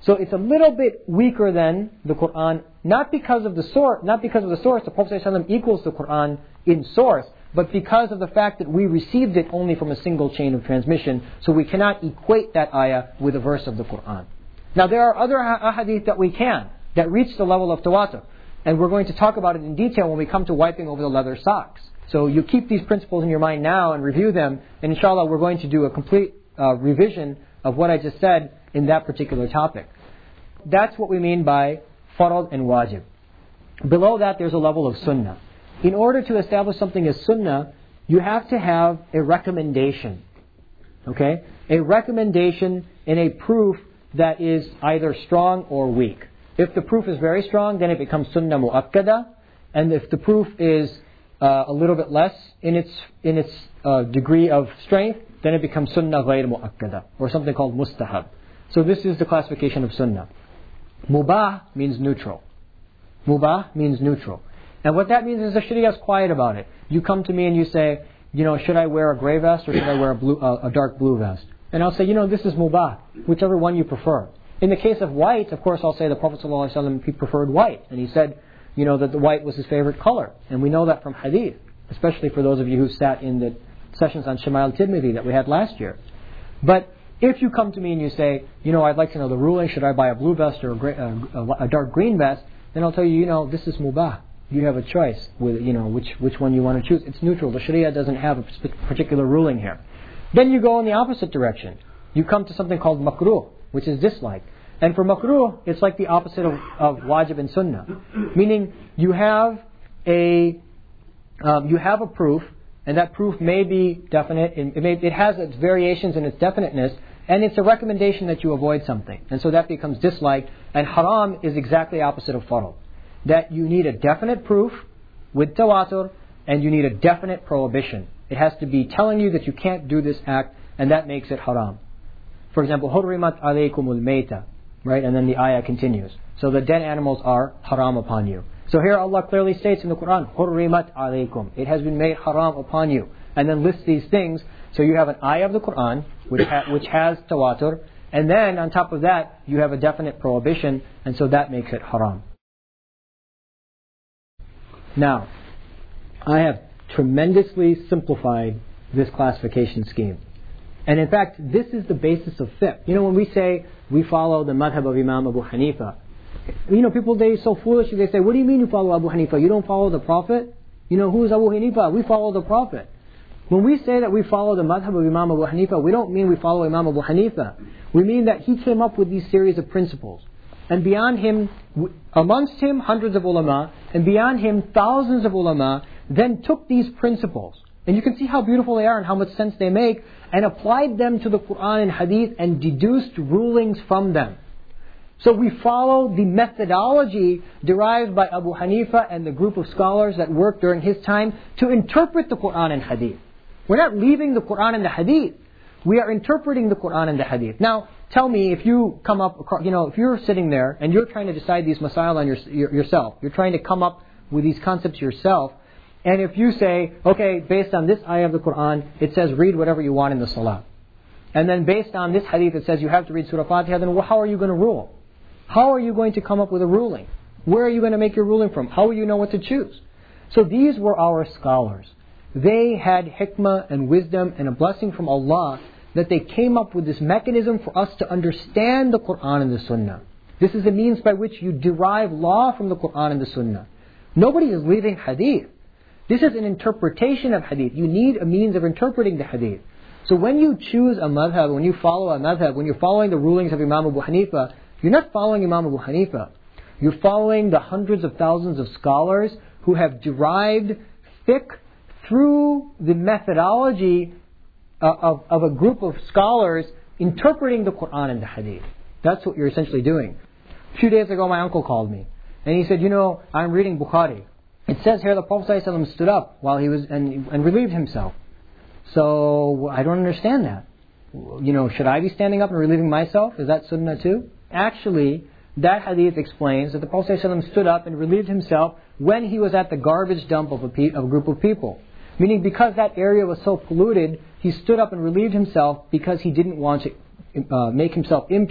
So it's a little bit weaker than the Quran, not because of the source, not because of the source. The Prophet ﷺ equals the Quran in source, but because of the fact that we received it only from a single chain of transmission, so we cannot equate that ayah with a verse of the Quran. Now there are other ahadith that we can, that reach the level of tawatur, and we're going to talk about it in detail when we come to wiping over the leather socks. So you keep these principles in your mind now and review them, and inshallah we're going to do a complete uh, revision of what I just said in that particular topic. That's what we mean by farad and wajib. Below that there's a level of sunnah. In order to establish something as sunnah, you have to have a recommendation. Okay? A recommendation in a proof that is either strong or weak. If the proof is very strong, then it becomes sunnah mu'akkada. And if the proof is uh, a little bit less in its in its uh, degree of strength, then it becomes sunnah ghayr mu'akkada, or something called mustahab. So this is the classification of sunnah. Mubah means neutral. Mubah means neutral. And what that means is the Sharia is quiet about it. You come to me and you say, you know, should I wear a gray vest or should I wear a, blue, uh, a dark blue vest? And I'll say, you know, this is mubah, whichever one you prefer. In the case of white, of course, I'll say the Prophet ﷺ, he preferred white. And he said, you know, that the white was his favorite color. And we know that from hadith, especially for those of you who sat in the sessions on Shama'il Tirmidhi that we had last year. But if you come to me and you say, you know, I'd like to know the ruling, should I buy a blue vest or a, gray, uh, a dark green vest? Then I'll tell you, you know, this is mubah. You have a choice with, you know, which which one you want to choose. It's neutral. The Sharia doesn't have a particular ruling here. Then you go in the opposite direction. You come to something called makruh, which is disliked. And for makruh, it's like the opposite of, of wajib and sunnah. Meaning, you have a um, you have a proof, and that proof may be definite. It, may, it has its variations in its definiteness, and it's a recommendation that you avoid something. And so that becomes disliked. And haram is exactly opposite of farad. That you need a definite proof with tawatur, and you need a definite prohibition. It has to be telling you that you can't do this act, and that makes it haram. For example, hurrimat alaykumul mayta, right? And then the ayah continues. So the dead animals are haram upon you. So here Allah clearly states in the Quran, hurrimat alaykum. It has been made haram upon you. And then lists these things. So you have an ayah of the Quran, which, ha- which has tawatur, and then on top of that, you have a definite prohibition, and so that makes it haram. Now, I have tremendously simplified this classification scheme. And in fact, this is the basis of fiqh. You know, when we say we follow the madhab of Imam Abu Hanifa, you know, people, they so foolishly, they say, what do you mean you follow Abu Hanifa? You don't follow the Prophet? You know, who is Abu Hanifa? We follow the Prophet. When we say that we follow the madhab of Imam Abu Hanifa, we don't mean we follow Imam Abu Hanifa. We mean that he came up with these series of principles. And beyond him, amongst him, hundreds of ulama, and beyond him, thousands of ulama, then took these principles. And you can see how beautiful they are and how much sense they make, and applied them to the Quran and Hadith and deduced rulings from them. So we follow the methodology derived by Abu Hanifa and the group of scholars that worked during his time to interpret the Quran and Hadith. We're not leaving the Quran and the Hadith. We are interpreting the Quran and the Hadith. Now, tell me, if you come up, you know, if you're sitting there and you're trying to decide these masail on your, your, yourself, you're trying to come up with these concepts yourself, and if you say, okay, based on this ayah of the Quran, it says read whatever you want in the salah. And then based on this hadith, it says you have to read Surah Fatiha, then how are you going to rule? How are you going to come up with a ruling? Where are you going to make your ruling from? How will you know what to choose? So these were our scholars. They had hikmah and wisdom and a blessing from Allah that they came up with this mechanism for us to understand the Quran and the Sunnah. This is a means by which you derive law from the Quran and the Sunnah. Nobody is leaving hadith. This is an interpretation of hadith. You need a means of interpreting the hadith. So when you choose a madhab, when you follow a madhab, when you're following the rulings of Imam Abu Hanifa, you're not following Imam Abu Hanifa. You're following the hundreds of thousands of scholars who have derived fiqh through the methodology uh, of, of a group of scholars interpreting the Quran and the hadith. That's what you're essentially doing. A few days ago, my uncle called me. And he said, you know, I'm reading Bukhari. It says here the Prophet ﷺ stood up while he was and, and relieved himself. So I don't understand that. You know, should I be standing up and relieving myself? Is that sunnah too? Actually, that hadith explains that the Prophet ﷺ stood up and relieved himself when he was at the garbage dump of a, pe- of a group of people. Meaning because that area was so polluted, he stood up and relieved himself because he didn't want to uh, make himself impure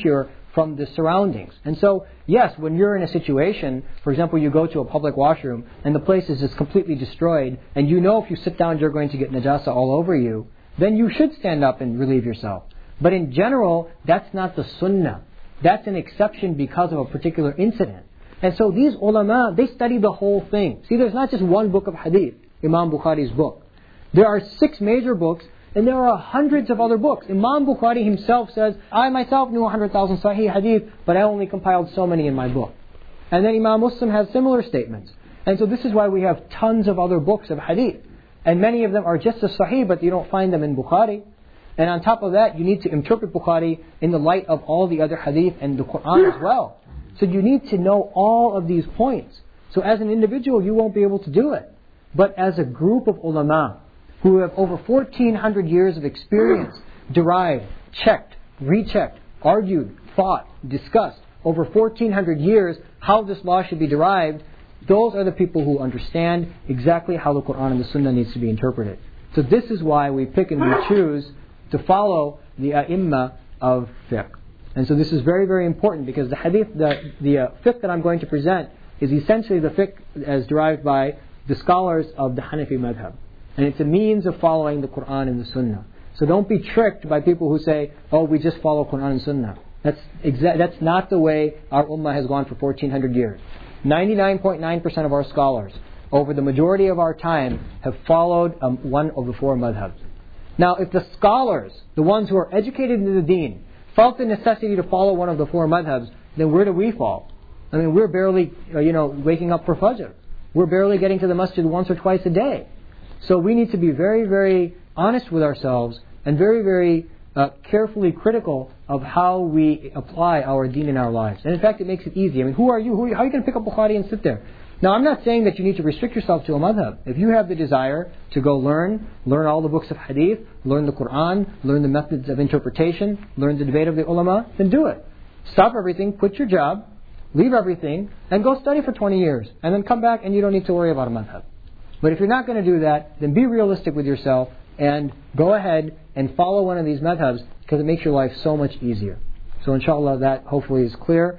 from the surroundings. And so, yes, when you're in a situation, for example, you go to a public washroom and the place is just completely destroyed, and you know if you sit down you're going to get najasa all over you, then you should stand up and relieve yourself. But in general, that's not the sunnah. That's an exception because of a particular incident. And so these ulama, they study the whole thing. See, there's not just one book of hadith, Imam Bukhari's book. There are six major books, and there are hundreds of other books. Imam Bukhari himself says, I myself knew one hundred thousand Sahih hadith, but I only compiled so many in my book. And then Imam Muslim has similar statements. And so this is why we have tons of other books of hadith. And many of them are just as Sahih, but you don't find them in Bukhari. And on top of that, you need to interpret Bukhari in the light of all the other hadith and the Quran as well. So you need to know all of these points. So as an individual, you won't be able to do it. But as a group of ulama, who have over fourteen hundred years of experience, derived, checked, rechecked, argued, fought, discussed, over fourteen hundred years, how this law should be derived, those are the people who understand exactly how the Quran and the Sunnah needs to be interpreted. So this is why we pick and we choose to follow the ai-imma of fiqh. And so this is very, very important, because the hadith, the, the uh, fiqh that I'm going to present is essentially the fiqh as derived by the scholars of the Hanafi madhab. And it's a means of following the Quran and the Sunnah. So don't be tricked by people who say, oh, we just follow Quran and Sunnah. That's exa- that's not the way our ummah has gone for fourteen hundred years. ninety-nine point nine percent of our scholars, over the majority of our time, have followed um, one of the four madhabs. Now, if the scholars, the ones who are educated in the deen, felt the necessity to follow one of the four madhabs, then where do we fall? I mean, we're barely, uh, you know, waking up for Fajr. We're barely getting to the masjid once or twice a day. So we need to be very, very honest with ourselves and very, very uh, carefully critical of how we apply our deen in our lives. And in fact, it makes it easy. I mean, who are you? Who are you? How are you going to pick up Bukhari and sit there? Now, I'm not saying that you need to restrict yourself to a madhab. If you have the desire to go learn, learn all the books of hadith, learn the Quran, learn the methods of interpretation, learn the debate of the ulama, then do it. Stop everything, quit your job, leave everything, and go study for twenty years. And then come back and you don't need to worry about a madhab. But if you're not going to do that, then be realistic with yourself and go ahead and follow one of these madhabs, because it makes your life so much easier. So inshallah, that hopefully is clear.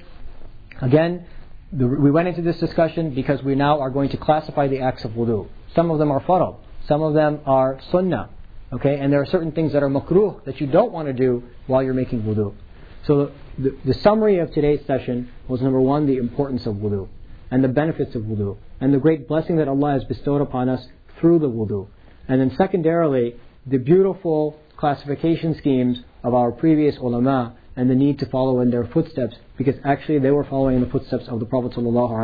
Again, the, we went into this discussion because we now are going to classify the acts of wudu. Some of them are farad, some of them are sunnah, okay? And there are certain things that are makruh that you don't want to do while you're making wudu. So the, the, the summary of today's session was, number one, the importance of wudu and the benefits of wudu and the great blessing that Allah has bestowed upon us through the wudu. And then secondarily, the beautiful classification schemes of our previous ulama and the need to follow in their footsteps, because actually they were following in the footsteps of the Prophet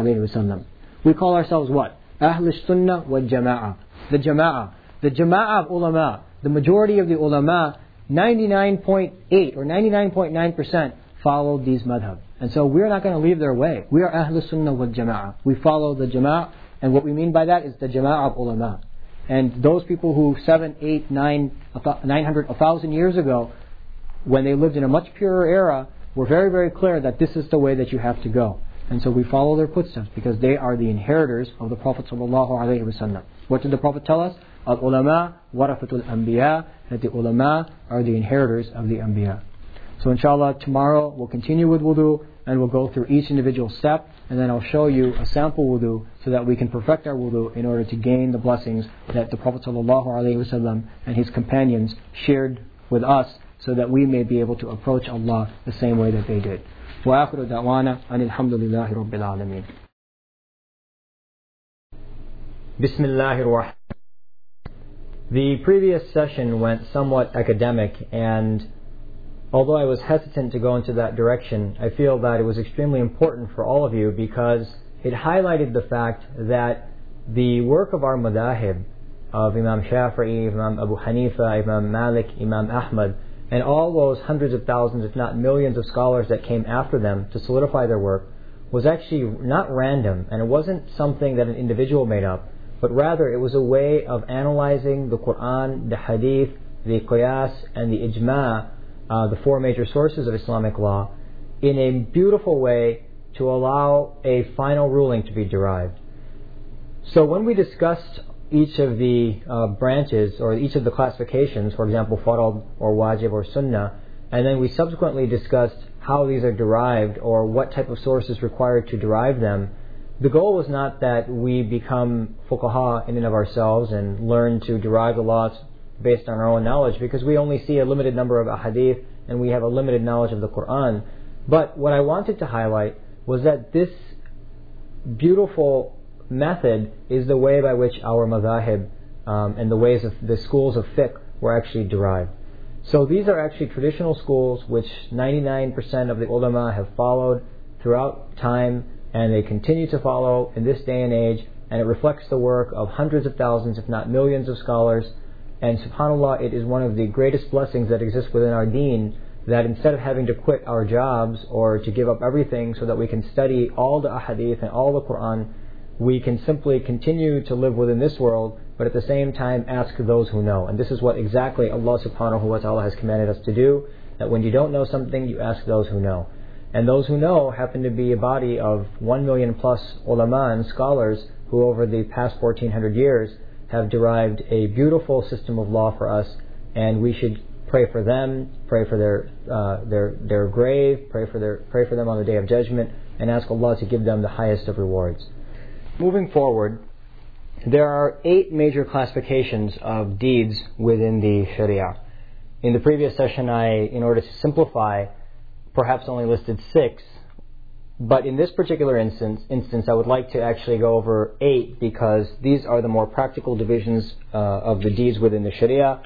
ﷺ. We call ourselves what? Ahl Sunnah wal Jama'ah. The Jama'ah. The Jama'ah of ulama, the majority of the ulama, ninety-nine point eight or ninety-nine point nine percent followed these madhab. And so we're not going to leave their way. We are Ahl Sunnah wal Jama'ah. We follow the Jama'ah, and what we mean by that is the Jama'ah of ulama. And those people who seven, eight, nine, nine hundred, a thousand years ago, when they lived in a much purer era, were very, very clear that this is the way that you have to go. And so we follow their footsteps because they are the inheritors of the Prophet ﷺ. What did the Prophet tell us? Al-ulama warafatul anbiya, that the ulama are the inheritors of the anbiya. So inshallah, tomorrow we'll continue with wudu and we'll go through each individual step, and then I'll show you a sample wudu so that we can perfect our wudu in order to gain the blessings that the Prophet ﷺ and his companions shared with us, so that we may be able to approach Allah the same way that they did. وآخر دعوانا أن الحمد لله رب العالمين. بسم الله الرحمن. The previous session went somewhat academic, and although I was hesitant to go into that direction, I feel that it was extremely important for all of you, because it highlighted the fact that the work of our madahib, of Imam Shafi'i, Imam Abu Hanifa, Imam Malik, Imam Ahmad, and all those hundreds of thousands, if not millions of scholars that came after them to solidify their work, was actually not random, and it wasn't something that an individual made up, but rather it was a way of analyzing the Quran, the Hadith, the Qiyas, and the Ijma', uh, the four major sources of Islamic law, in a beautiful way to allow a final ruling to be derived. So when we discussed each of the uh, branches or each of the classifications, for example, farad or wajib or sunnah, and then we subsequently discussed how these are derived or what type of source is required to derive them, the goal was not that we become fuqaha in and of ourselves and learn to derive the laws based on our own knowledge, because we only see a limited number of ahadith and we have a limited knowledge of the Quran. But what I wanted to highlight was that this beautiful method is the way by which our madhahib um, and the ways of the schools of fiqh were actually derived. So these are actually traditional schools which ninety-nine percent of the ulama have followed throughout time, and they continue to follow in this day and age, and it reflects the work of hundreds of thousands, if not millions of scholars. And subhanAllah, it is one of the greatest blessings that exists within our deen, that instead of having to quit our jobs or to give up everything so that we can study all the ahadith and all the Quran, we can simply continue to live within this world, but at the same time ask those who know. And this is what exactly Allah subhanahu wa ta'ala has commanded us to do, that when you don't know something, you ask those who know. And those who know happen to be a body of one million plus ulama and scholars who over the past fourteen hundred years have derived a beautiful system of law for us, and we should pray for them, pray for their uh, their their grave, pray for their pray for them on the Day of Judgment, and ask Allah to give them the highest of rewards. Moving forward, there are eight major classifications of deeds within the Sharia. In the previous session, I, in order to simplify, perhaps only listed six. But in this particular instance, instance, I would like to actually go over eight, because these are the more practical divisions uh, of the deeds within the Sharia,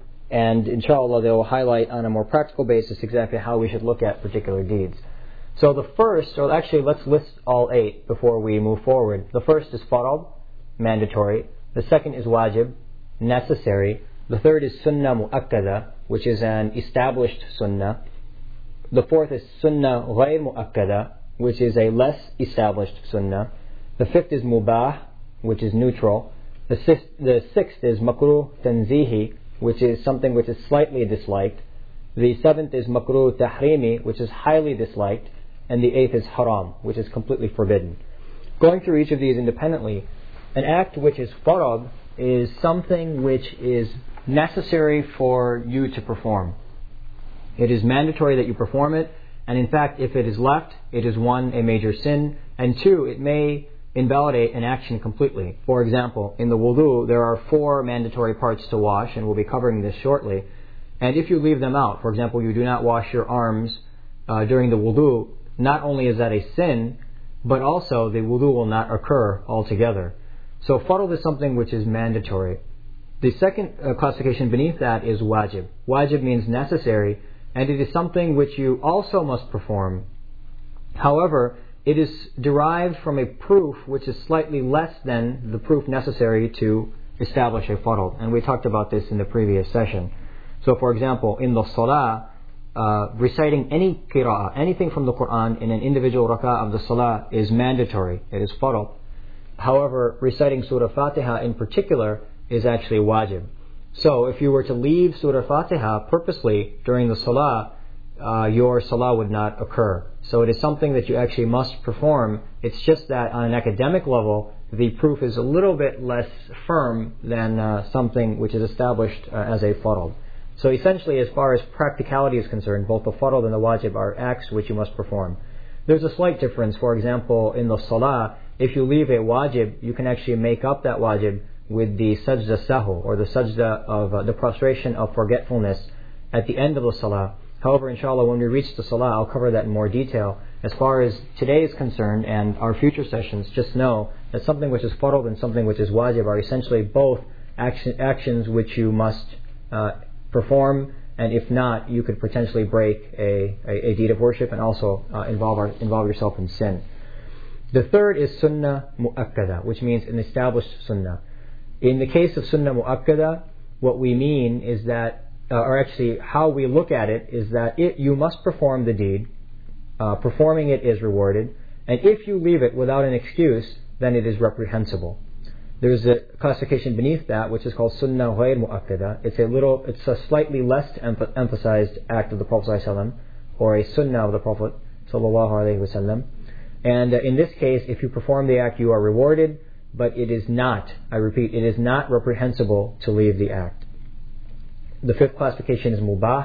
and inshallah they will highlight on a more practical basis exactly how we should look at particular deeds. So the first, or actually let's list all eight before we move forward. The first is farad, mandatory. The second is wajib, necessary. The third is sunnah mu'akkada, which is an established sunnah. The fourth is sunnah ghayr mu'akkada, which is a less established sunnah. The fifth is mubah, which is neutral. The sixth, the sixth is makruh tanzihi, which is something which is slightly disliked. The seventh is makruh tahrimi, which is highly disliked. And the eighth is haram, which is completely forbidden. Going through each of these independently, an act which is farad is something which is necessary for you to perform. It is mandatory that you perform it, and in fact, if it is left, it is one, a major sin, and two, it may invalidate an action completely. For example, in the wudu, there are four mandatory parts to wash, and we'll be covering this shortly. And if you leave them out, for example, you do not wash your arms uh, during the wudu, not only is that a sin, but also the wudu will not occur altogether. So farad is something which is mandatory. The second uh, classification beneath that is wajib. Wajib means necessary, and it is something which you also must perform. However, it is derived from a proof which is slightly less than the proof necessary to establish a farad. And we talked about this in the previous session. So for example, in the salah, uh, reciting any qira'ah, anything from the Quran in an individual rak'ah of the salah is mandatory. It is farad. However, reciting Surah Fatiha in particular is actually wajib. So if you were to leave Surah Fatiha purposely during the salah, uh, your salah would not occur. So it is something that you actually must perform. It's just that on an academic level, the proof is a little bit less firm than uh, something which is established uh, as a farad. So essentially, as far as practicality is concerned, both the farad and the wajib are acts which you must perform. There's a slight difference. For example, in the salah, if you leave a wajib, you can actually make up that wajib with the sajda sahu, or the sajda of uh, the prostration of forgetfulness at the end of the salah. However, inshallah, when we reach the salah, I'll cover that in more detail. As far as today is concerned and our future sessions, just know that something which is farad and something which is wajib are essentially both action, actions which you must uh, perform, and if not, you could potentially break a, a, a deed of worship and also uh, involve, our, involve yourself in sin. The third is sunnah mu'akkada, which means an established sunnah. In the case of sunnah mu'akkada, what we mean is that, uh, or actually how we look at it, is that it, you must perform the deed. Uh, performing it is rewarded, and if you leave it without an excuse, then it is reprehensible. There's a classification beneath that which is called sunnah ghayr mu'akkada. It's a little, it's a slightly less emph- emphasized act of the Prophet ﷺ, or a sunnah of the Prophet ﷺ. And uh, in this case, if you perform the act, you are rewarded, but it is not, I repeat, it is not reprehensible to leave the act. The fifth classification is mubah,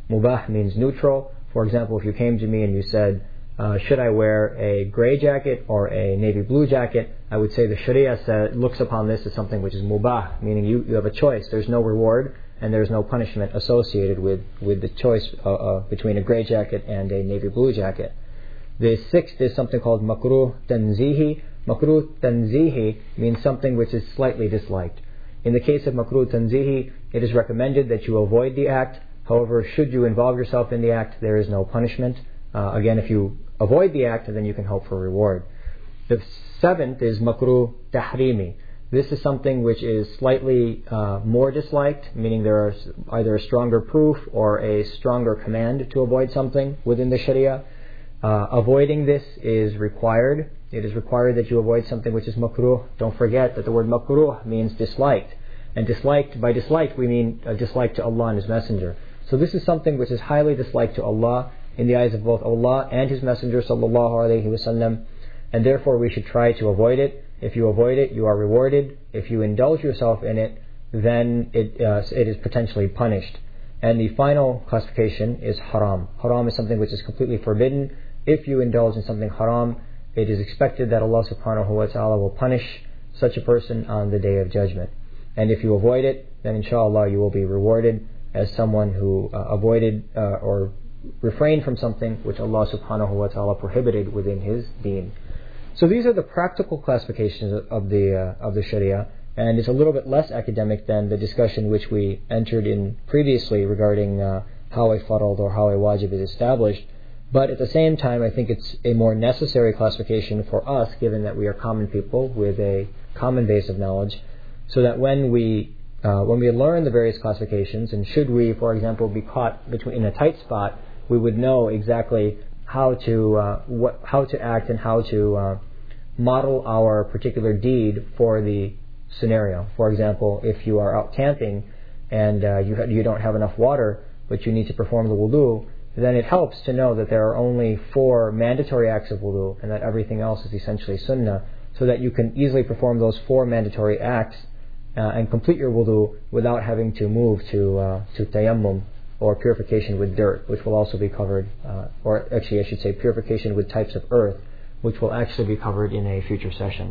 Mubah means neutral. For example, if you came to me and you said, uh, should I wear a gray jacket or a navy blue jacket, I would say the Sharia said, looks upon this as something which is mubah, meaning you, you have a choice. There's no reward and there's no punishment associated with, with the choice uh, uh, between a gray jacket and a navy blue jacket. The sixth is something called makruh tanzihi. Makruh tanzihi means something which is slightly disliked. In the case of makruh tanzihi, it is recommended that you avoid the act. However, should you involve yourself in the act, there is no punishment. Uh, again, if you avoid the act, then you can hope for reward. The seventh is makruh tahrimi. This is something which is slightly uh, more disliked, meaning there is either a stronger proof or a stronger command to avoid something within the Sharia. Uh, avoiding this is required. It is required that you avoid something which is makruh. Don't forget that the word makruh means disliked. And disliked, by disliked we mean a dislike to Allah and His Messenger. So this is something which is highly disliked to Allah in the eyes of both Allah and His Messenger sallallahu alaihi wasallam. And therefore we should try to avoid it. If you avoid it, you are rewarded. If you indulge yourself in it, then it, uh, it is potentially punished. And the final classification is haram. Haram is something which is completely forbidden. If you indulge in something haram, it is expected that Allah subhanahu wa ta'ala will punish such a person on the Day of Judgment. And if you avoid it, then inshallah you will be rewarded as someone who uh, avoided uh, or refrained from something which Allah subhanahu wa ta'ala prohibited within His deen. So these are the practical classifications of the uh, of the Sharia, and it's a little bit less academic than the discussion which we entered in previously regarding uh, how a farad or how a wajib is established. But at the same time, I think it's a more necessary classification for us, given that we are common people with a common base of knowledge, so that when we uh, when we learn the various classifications, and should we, for example, be caught between in a tight spot, we would know exactly how to uh, what how to act and how to uh, model our particular deed for the scenario. For example, if you are out camping and uh, you ha- you don't have enough water, but you need to perform the wudu, then it helps to know that there are only four mandatory acts of wudu and that everything else is essentially sunnah, so that you can easily perform those four mandatory acts uh, and complete your wudu without having to move to uh, to tayammum, or purification with dirt, which will also be covered, uh, or actually I should say purification with types of earth, which will actually be covered in a future session.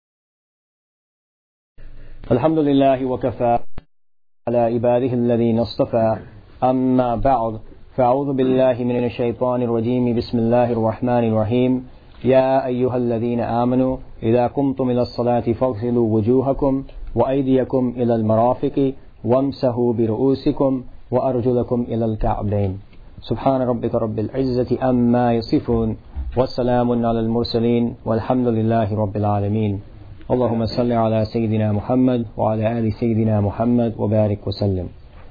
Alhamdulillah wa kafa ala ibadihi alladhina istafa, amma ba'd, fa'udhu billahi minash shaytanir rajim, bismillahir rahmanir rahim. Ya ayyuhal ladhina amanu, idha kumtum ila as-salati faghsilu wujuhakum wa aydiyakum ila al-marafiqi wamsahu bi ru'usikum وأرجلكم إلى الكعبين. سبحان ربك رب العزة أما يصفون والسلام على المرسلين والحمد لله رب العالمين. اللهم صل على سيدنا محمد وعلى آل سيدنا محمد وبارك وسلم.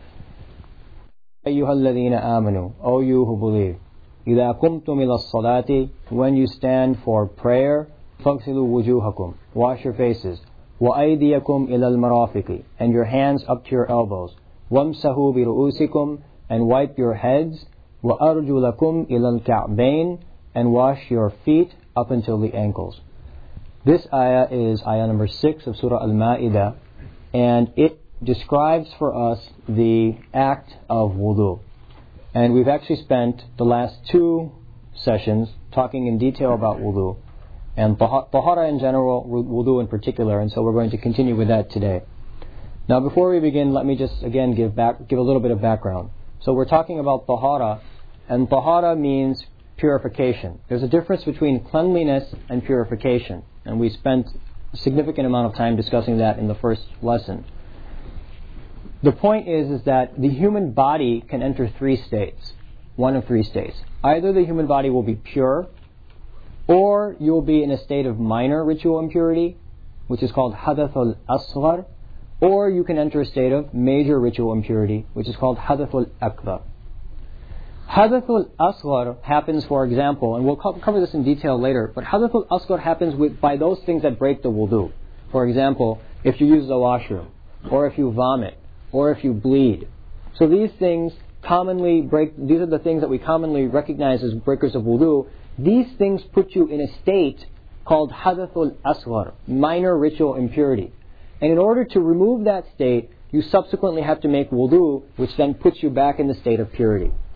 أيها الذين آمنوا, O you who believe, إذا قمتم إلى الصلاة, when you stand for prayer, فاغسلوا وجوهكم, wash your faces, وأيديكم إلى المرافق, and your hands up to your elbows, وَامْسَهُوا بِرُؤُوسِكُمْ, and wipe your heads, وَأَرْجُلَكُمْ إِلَى الْكَعْبَيْنِ, and wash your feet up until the ankles. This ayah is ayah number six of Surah Al-Ma'idah, and it describes for us the act of wudu. And we've actually spent the last two sessions talking in detail about wudu, and tahara in general, wudu in particular, and so we're going to continue with that today. Now, before we begin, let me just again give back, give a little bit of background. So we're talking about tahara, and tahara means purification. There's a difference between cleanliness and purification, and we spent a significant amount of time discussing that in the first lesson. The point is, is that the human body can enter three states, one of three states. Either the human body will be pure, or you'll be in a state of minor ritual impurity, which is called hadathul asghar, or you can enter a state of major ritual impurity, which is called hadathul akbar. Hadathul asghar happens, for example, and we'll co- cover this in detail later, but hadathul asghar happens with, by those things that break the wudu. For example, if you use the washroom, or if you vomit, or if you bleed. So these things commonly break, these are the things that we commonly recognize as breakers of wudu. These things put you in a state called hadathul asghar, minor ritual impurity. And in order to remove that state, you subsequently have to make wudu, which then puts you back in the state of purity.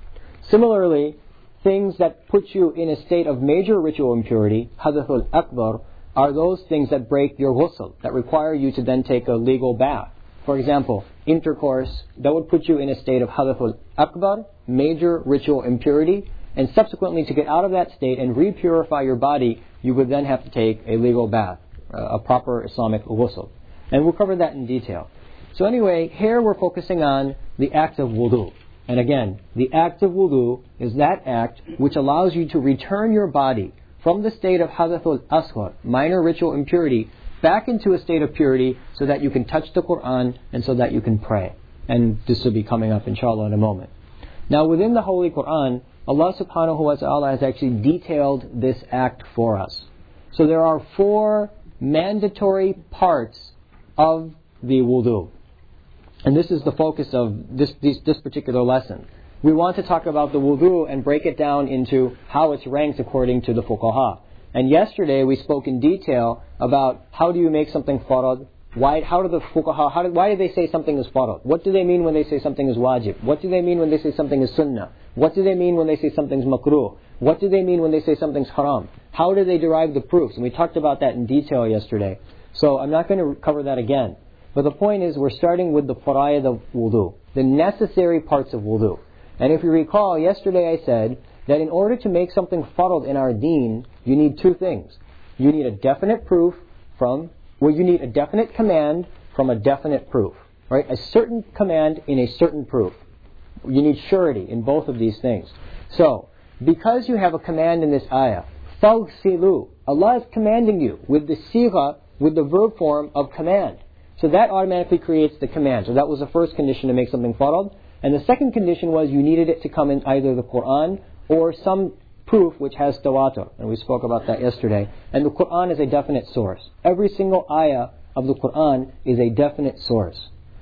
Similarly, things that put you in a state of major ritual impurity, hadathul akbar, are those things that break your ghusl, that require you to then take a legal bath. For example, intercourse, that would put you in a state of hadathul akbar, major ritual impurity, and subsequently to get out of that state and repurify your body, you would then have to take a legal bath, a proper Islamic ghusl. And we'll cover that in detail. So anyway, here we're focusing on the act of wudu. And again, the act of wudu is that act which allows you to return your body from the state of hadathul asghar, minor ritual impurity, back into a state of purity so that you can touch the Quran and so that you can pray. And this will be coming up inshallah in a moment. Now within the Holy Quran, Allah subhanahu wa ta'ala has actually detailed this act for us. So there are four mandatory parts of the wudu. And this is the focus of this, this, this particular lesson. We want to talk about the wudu and break it down into how it's ranked according to the fuqaha. And yesterday we spoke in detail about how do you make something farad, why, how do the fuqaha, how do, why do they say something is farad? What do they mean when they say something is wajib? What do they mean when they say something is sunnah? What do they mean when they say something's makruh? What do they mean when they say something's haram? How do they derive the proofs? And we talked about that in detail yesterday. So I'm not going to cover that again. But the point is, we're starting with the fara'id of wudu, the necessary parts of wudu. And if you recall, yesterday I said that in order to make something farad in our deen, you need two things. You need a definite proof from, well, you need a definite command from a definite proof. Right? A certain command in a certain proof. You need surety in both of these things. So, because you have a command in this ayah, faghsilu, Allah is commanding you with the sigha, with the verb form of command. So that automatically creates the command. So that was the first condition to make something farad. And the second condition was you needed it to come in either the Quran or some proof which has tawatur. And we spoke about that yesterday. And the Quran is a definite source. Every single ayah of the Quran is a definite source.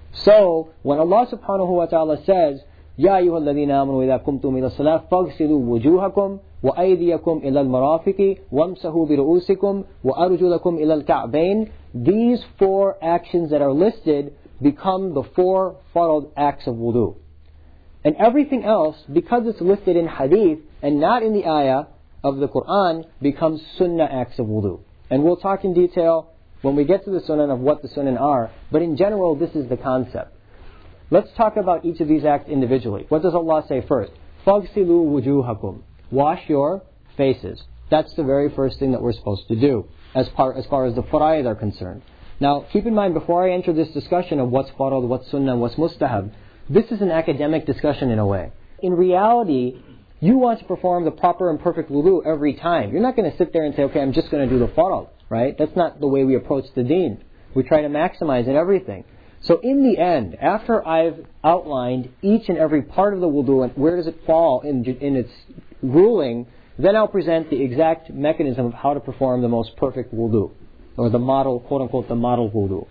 So when Allah subhanahu wa ta'ala says, Ya ayyuha alladhina amanu idha kumtum ila salah faghsilu wujuhakum wa aydiyakum ila al-marafiqi wamsahu bi ru'usikum wa arjulakum ila al-ka'bayn, these four actions that are listed become the four farad acts of wudu. And everything else, because it's listed in hadith and not in the ayah of the Quran, becomes sunnah acts of wudu. And we'll talk in detail when we get to the sunnah of what the sunnah are. But in general, this is the concept. Let's talk about each of these acts individually. What does Allah say first? Faghsilu wujuhakum. Wash your faces. That's the very first thing that we're supposed to do as far as, far as the fara'id are concerned. Now, keep in mind, before I enter this discussion of what's farad, what's sunnah, what's mustahab, this is an academic discussion in a way. In reality, you want to perform the proper and perfect wudu every time. You're not going to sit there and say, okay, I'm just going to do the farad, right? That's not the way we approach the deen. We try to maximize in everything. So in the end, after I've outlined each and every part of the wudu and where does it fall in, in its ruling, then I'll present the exact mechanism of how to perform the most perfect wudu, or the model, quote-unquote, the model wudu.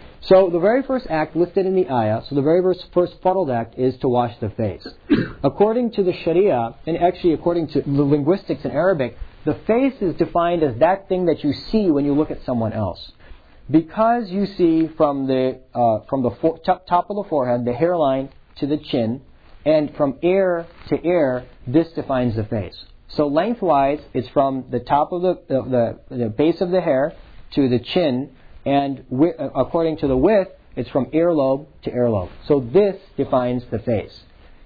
So the very first act listed in the ayah, so the very first, first farad act is to wash the face. According to the Sharia, and actually according to the linguistics in Arabic, the face is defined as that thing that you see when you look at someone else. Because you see from the uh, from the for, top, top of the forehead, the hairline to the chin, and from ear to ear, this defines the face. So lengthwise, it's from the top of the the, the base of the hair to the chin, and wi- according to the width, it's from earlobe to earlobe. So this defines the face.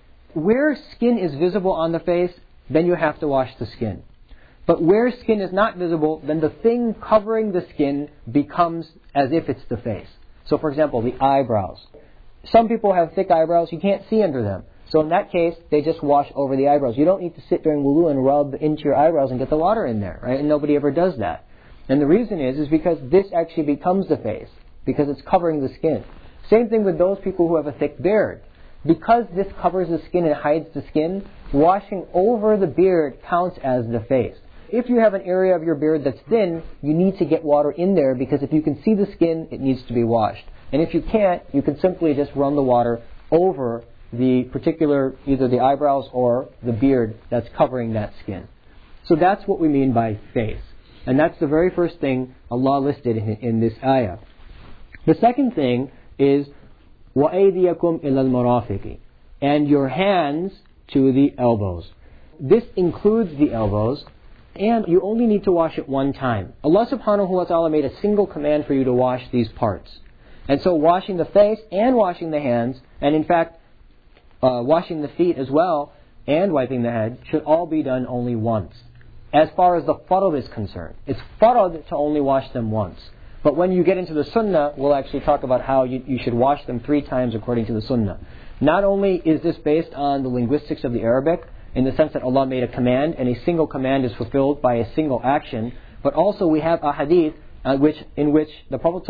Where skin is visible on the face, then you have to wash the skin. But where skin is not visible, then the thing covering the skin becomes as if it's the face. So for example, the eyebrows. Some people have thick eyebrows, you can't see under them. So in that case, they just wash over the eyebrows. You don't need to sit during wudu and rub into your eyebrows and get the water in there, right? And nobody ever does that. And the reason is, is because this actually becomes the face, because it's covering the skin. Same thing with those people who have a thick beard. Because this covers the skin and hides the skin, washing over the beard counts as the face. If you have an area of your beard that's thin, you need to get water in there, because if you can see the skin, it needs to be washed. And if you can't, you can simply just run the water over the particular, either the eyebrows or the beard that's covering that skin. So that's what we mean by face. And that's the very first thing Allah listed in, in this ayah. The second thing is وَأَيْدِيَكُمْ إِلَى الْمَرَافِقِ, and your hands to the elbows. This includes the elbows, and you only need to wash it one time. Allah subhanahu wa ta'ala made a single command for you to wash these parts. And so washing the face and washing the hands, and in fact uh, washing the feet as well, and wiping the head, should all be done only once. As far as the farad is concerned, it's farad to only wash them once. But when you get into the sunnah, we'll actually talk about how you, you should wash them three times according to the sunnah. Not only is this based on the linguistics of the Arabic, in the sense that Allah made a command, and a single command is fulfilled by a single action, but also we have a hadith uh, which, in which the Prophet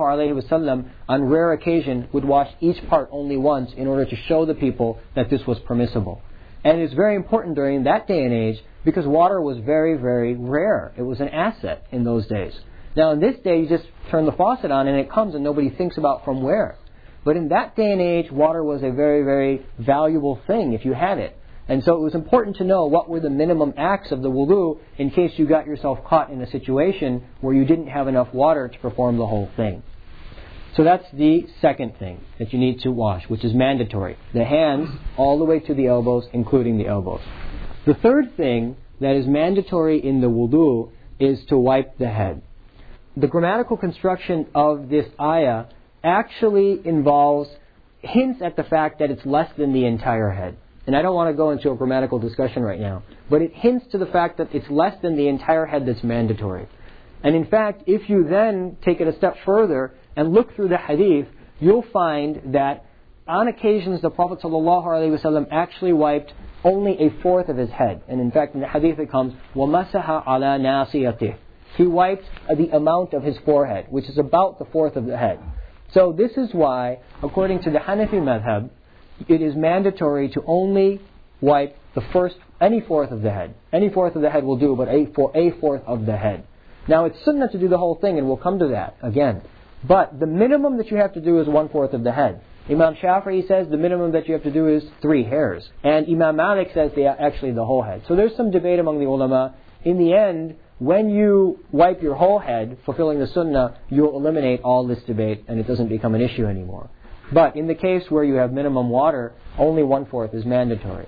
ﷺ, on rare occasion, would wash each part only once in order to show the people that this was permissible. And it's very important during that day and age because water was very, very rare. It was an asset in those days. Now in this day, you just turn the faucet on and it comes and nobody thinks about from where. But in that day and age, water was a very, very valuable thing if you had it. And so it was important to know what were the minimum acts of the wudu in case you got yourself caught in a situation where you didn't have enough water to perform the whole thing. So that's the second thing that you need to wash, which is mandatory. The hands all the way to the elbows, including the elbows. The third thing that is mandatory in the wudu is to wipe the head. The grammatical construction of this ayah actually involves hints at the fact that it's less than the entire head. And I don't want to go into a grammatical discussion right now, but it hints to the fact that it's less than the entire head that's mandatory. And in fact, if you then take it a step further and look through the hadith, you'll find that on occasions the Prophet ﷺ actually wiped only a fourth of his head. And in fact, in the hadith it comes, وَمَسَحَ عَلَى نَاصِيَتِهِ. He wiped the amount of his forehead, which is about the fourth of the head. So this is why, according to the Hanafi madhab, it is mandatory to only wipe the first, any fourth of the head. Any fourth of the head will do, but a, for a fourth of the head. Now it's sunnah to do the whole thing, and we'll come to that again. But the minimum that you have to do is one fourth of the head. Imam Shafi'i says the minimum that you have to do is three hairs. And Imam Malik says they are actually the whole head. So there's some debate among the ulama. In the end, when you wipe your whole head, fulfilling the sunnah, you'll eliminate all this debate and it doesn't become an issue anymore. But in the case where you have minimum water, only one fourth is mandatory.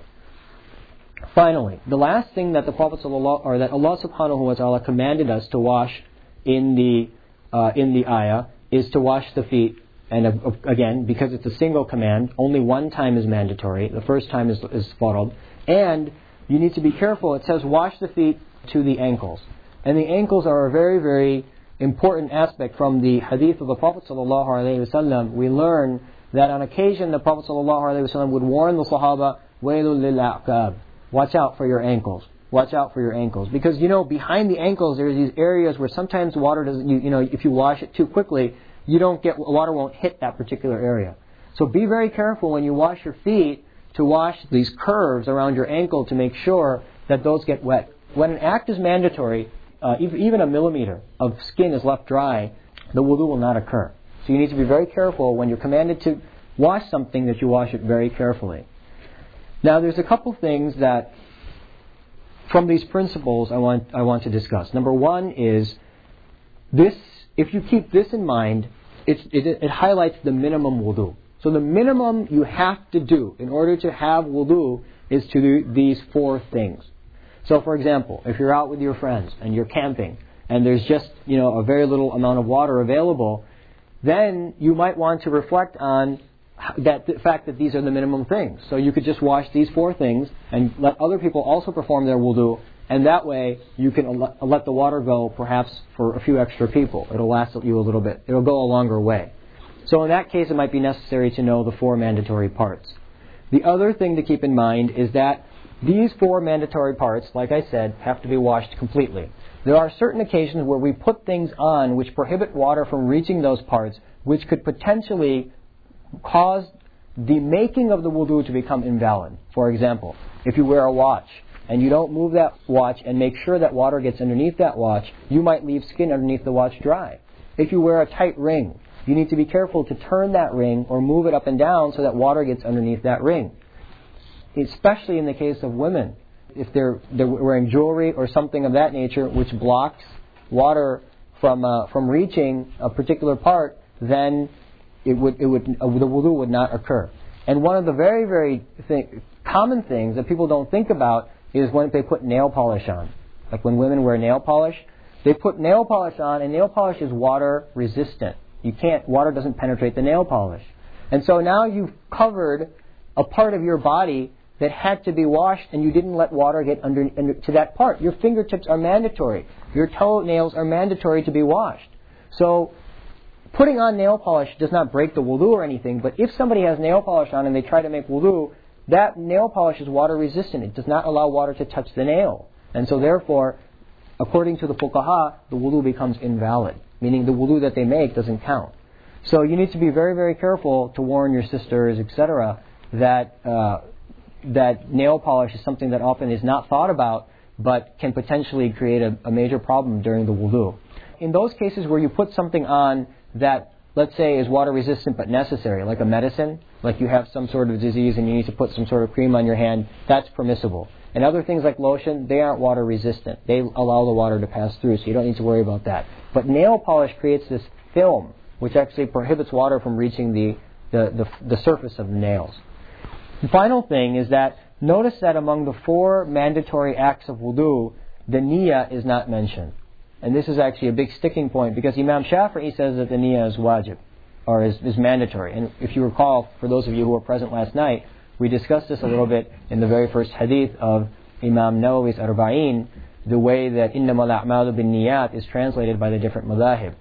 Finally, the last thing that the Prophet sallallahu, or that Allah subhanahu wa ta'ala commanded us to wash in the uh, in the ayah is to wash the feet. And uh, again, because it's a single command, only one time is mandatory. The first time is is farad. And you need to be careful. It says wash the feet to the ankles. And the ankles are a very, very important aspect from the hadith of the Prophet sallallahu alaihi wasallam. We learn that on occasion the Prophet sallallahu alaihi wasallam would warn the Sahaba, "Wailul lil a'qab." Watch out for your ankles. Watch out for your ankles. Because, you know, behind the ankles there's these areas where sometimes water doesn't, you, you know, if you wash it too quickly, you don't get, water won't hit that particular area. So be very careful when you wash your feet to wash these curves around your ankle to make sure that those get wet. When an act is mandatory, uh, even a millimeter of skin is left dry, the wudu will not occur. So you need to be very careful when you're commanded to wash something that you wash it very carefully. Now there's a couple things that from these principles I want I want to discuss. Number one is this, if you keep this in mind, it, it, it highlights the minimum wudu. So the minimum you have to do in order to have wudu is to do these four things. So for example, if you're out with your friends and you're camping and there's just, you know, a very little amount of water available, then you might want to reflect on that the fact that these are the minimum things. So you could just wash these four things and let other people also perform their wudu, and that way you can let the water go perhaps for a few extra people. It'll last you a little bit. It'll go a longer way. So in that case it might be necessary to know the four mandatory parts. The other thing to keep in mind is that these four mandatory parts, like I said, have to be washed completely. There are certain occasions where we put things on which prohibit water from reaching those parts, which could potentially cause the making of the wudu to become invalid. For example, if you wear a watch and you don't move that watch and make sure that water gets underneath that watch, you might leave skin underneath the watch dry. If you wear a tight ring, you need to be careful to turn that ring or move it up and down so that water gets underneath that ring. Especially in the case of women. If they're, they're wearing jewelry or something of that nature which blocks water from uh, from reaching a particular part, then it would it would uh, the wudu would not occur. And one of the very, very th- common things that people don't think about is when they put nail polish on. Like when women wear nail polish, they put nail polish on, and nail polish is water resistant. You can't, water doesn't penetrate the nail polish. And so now you've covered a part of your body that had to be washed, and you didn't let water get under, under to that part. Your fingertips are mandatory. Your toenails are mandatory to be washed. So putting on nail polish does not break the wudu or anything, but if somebody has nail polish on and they try to make wudu, that nail polish is water resistant. It does not allow water to touch the nail. And so therefore, according to the fuqaha, the wudu becomes invalid, meaning the wudu that they make doesn't count. So you need to be very, very careful to warn your sisters, et cetera, that uh, that nail polish is something that often is not thought about, but can potentially create a, a major problem during the wudu. In those cases where you put something on that, let's say, is water resistant but necessary, like a medicine, like you have some sort of disease and you need to put some sort of cream on your hand, that's permissible. And other things like lotion, they aren't water resistant. They allow the water to pass through, so you don't need to worry about that. But nail polish creates this film, which actually prohibits water from reaching the, the, the, the surface of the nails. The final thing is that notice that among the four mandatory acts of wudu, the niyyah is not mentioned. And this is actually a big sticking point because Imam Shafi'i says that the niyyah is wajib, or is, is mandatory. And if you recall, for those of you who were present last night, we discussed this a little bit in the very first hadith of Imam Nawawi's Arba'in, the way that إِنَّمَا الْأَعْمَالُ بِالنِّيَّاتِ is translated by the different madhahib.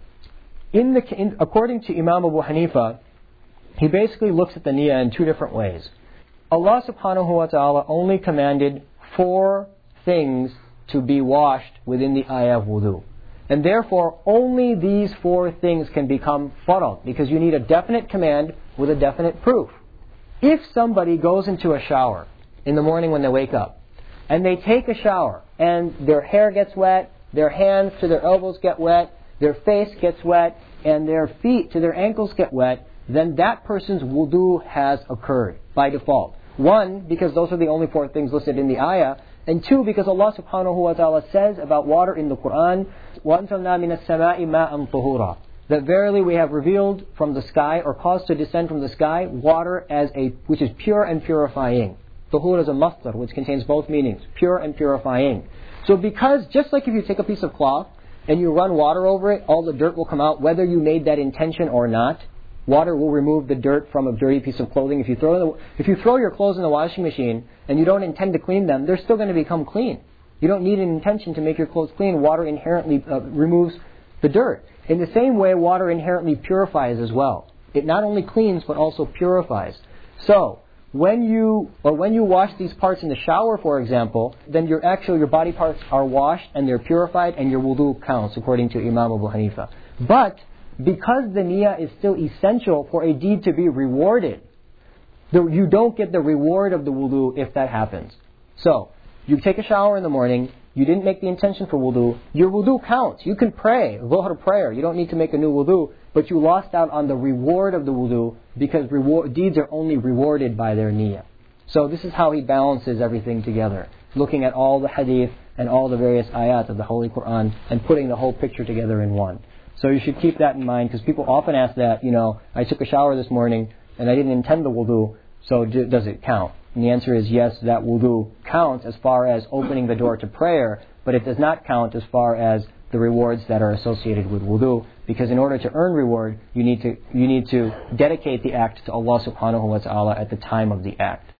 In the, in, according to Imam Abu Hanifa, he basically looks at the niyyah in two different ways. Allah subhanahu wa ta'ala only commanded four things to be washed within the ayah of wudu. And therefore, only these four things can become farad, because you need a definite command with a definite proof. If somebody goes into a shower in the morning when they wake up, and they take a shower, and their hair gets wet, their hands to their elbows get wet, their face gets wet, and their feet to their ankles get wet, then that person's wudu has occurred by default. One, because those are the only four things listed in the ayah, and two, because Allah subhanahu wa ta'ala says about water in the Quran, وَأَنْزَلْنَا مِنَ السَّمَاءِ مَاءً طُهُورًا, that verily we have revealed from the sky, or caused to descend from the sky, water as a which is pure and purifying. Tuhur is a masdar, which contains both meanings, pure and purifying. So because, just like if you take a piece of cloth and you run water over it, all the dirt will come out, whether you made that intention or not. Water will remove the dirt from a dirty piece of clothing. If you throw the, if you throw your clothes in the washing machine and you don't intend to clean them, they're still going to become clean. You don't need an intention to make your clothes clean. Water inherently uh, removes the dirt. In the same way, water inherently purifies as well. It not only cleans but also purifies. So, when you or when you wash these parts in the shower, for example, then your actual your body parts are washed and they're purified, and your wudu counts according to Imam Abu Hanifa. But because the niyyah is still essential for a deed to be rewarded, the, you don't get the reward of the wudu if that happens. So, you take a shower in the morning, you didn't make the intention for wudu, your wudu counts. You can pray, dhuhr prayer, you don't need to make a new wudu, but you lost out on the reward of the wudu because reward, deeds are only rewarded by their niyyah. So this is how he balances everything together, looking at all the hadith and all the various ayat of the Holy Quran and putting the whole picture together in one. So you should keep that in mind, because people often ask that, you know, I took a shower this morning and I didn't intend the wudu, so do, does it count? And the answer is yes, that wudu counts as far as opening the door to prayer, but it does not count as far as the rewards that are associated with wudu, because in order to earn reward, you need to you need to dedicate the act to Allah subhanahu wa ta'ala at the time of the act.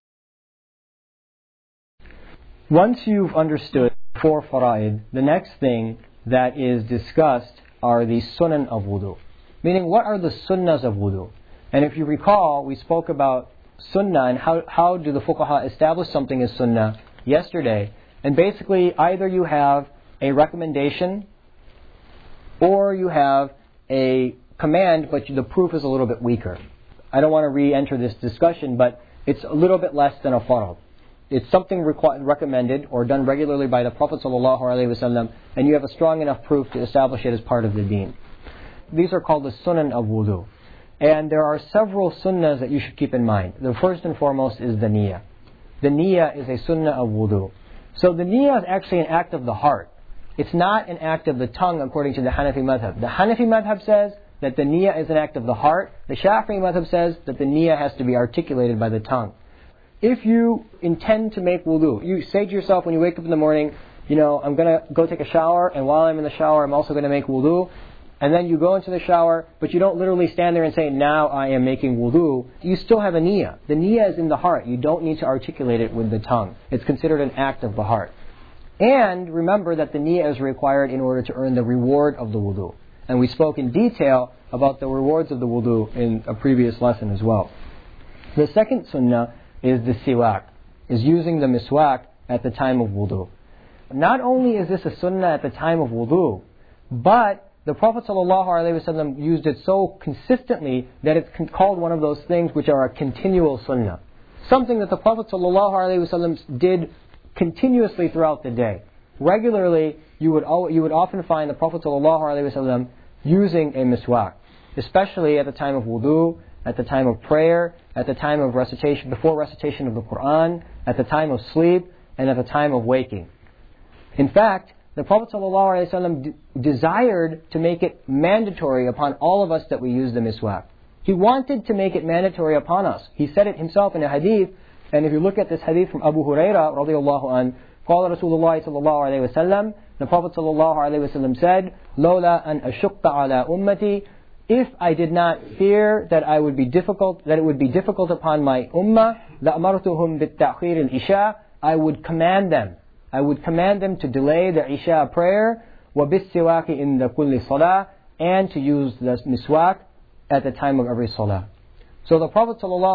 Once you've understood four fara'id, the next thing that is discussed are the sunan of wudu. Meaning, what are the sunnahs of wudu? And if you recall, we spoke about sunnah and how, how do the fuqaha establish something as sunnah yesterday. And basically, either you have a recommendation or you have a command, but the proof is a little bit weaker. I don't want to re-enter this discussion, but it's a little bit less than a farad. It's something requ- recommended or done regularly by the Prophet ﷺ, and you have a strong enough proof to establish it as part of the deen. These are called the sunan of wudu. And there are several sunnahs that you should keep in mind. The first and foremost is the niyyah. The niyyah is a sunnah of wudu. So the niyyah is actually an act of the heart. It's not an act of the tongue according to the Hanafi madhab. The Hanafi madhab says, that the niyyah is an act of the heart. The Shafi'i madhab says that the niyyah has to be articulated by the tongue. If you intend to make wudu, you say to yourself when you wake up in the morning, you know, I'm going to go take a shower, and while I'm in the shower, I'm also going to make wudu. And then you go into the shower, but you don't literally stand there and say, now I am making wudu. You still have a niyyah. The niyyah is in the heart. You don't need to articulate it with the tongue. It's considered an act of the heart. And remember that the niyyah is required in order to earn the reward of the wudu. And we spoke in detail about the rewards of the wudu in a previous lesson as well. The second sunnah is the siwak, is using the miswak at the time of wudu. Not only is this a sunnah at the time of wudu, but the Prophet ﷺ used it so consistently that it's called one of those things which are a continual sunnah. Something that the Prophet ﷺ did continuously throughout the day. Regularly, you would you would often find the Prophet ﷺ using a miswak, especially at the time of wudu, at the time of prayer, at the time of recitation, before recitation of the Quran, at the time of sleep, and at the time of waking. In fact, the Prophet ﷺ d- desired to make it mandatory upon all of us that we use the miswak. He wanted to make it mandatory upon us. He said it himself in a hadith, and if you look at this hadith from Abu Hurairah radiallahu an, قال رسول الله صلى الله عليه وسلم, the Prophet صلى الله عليه وسلم said, لولا أن أشق على أمتي, if I did not fear that I would be difficult, that it would be difficult upon my ummah, لأمرتهم بالتأخير الإشاء, I would command them. I would command them to delay the Isha prayer, وَبِالسِّوَاكِ إِنْدَ كُلِّ صَلَاةٍ, and to use the miswak at the time of every salah. So the Prophet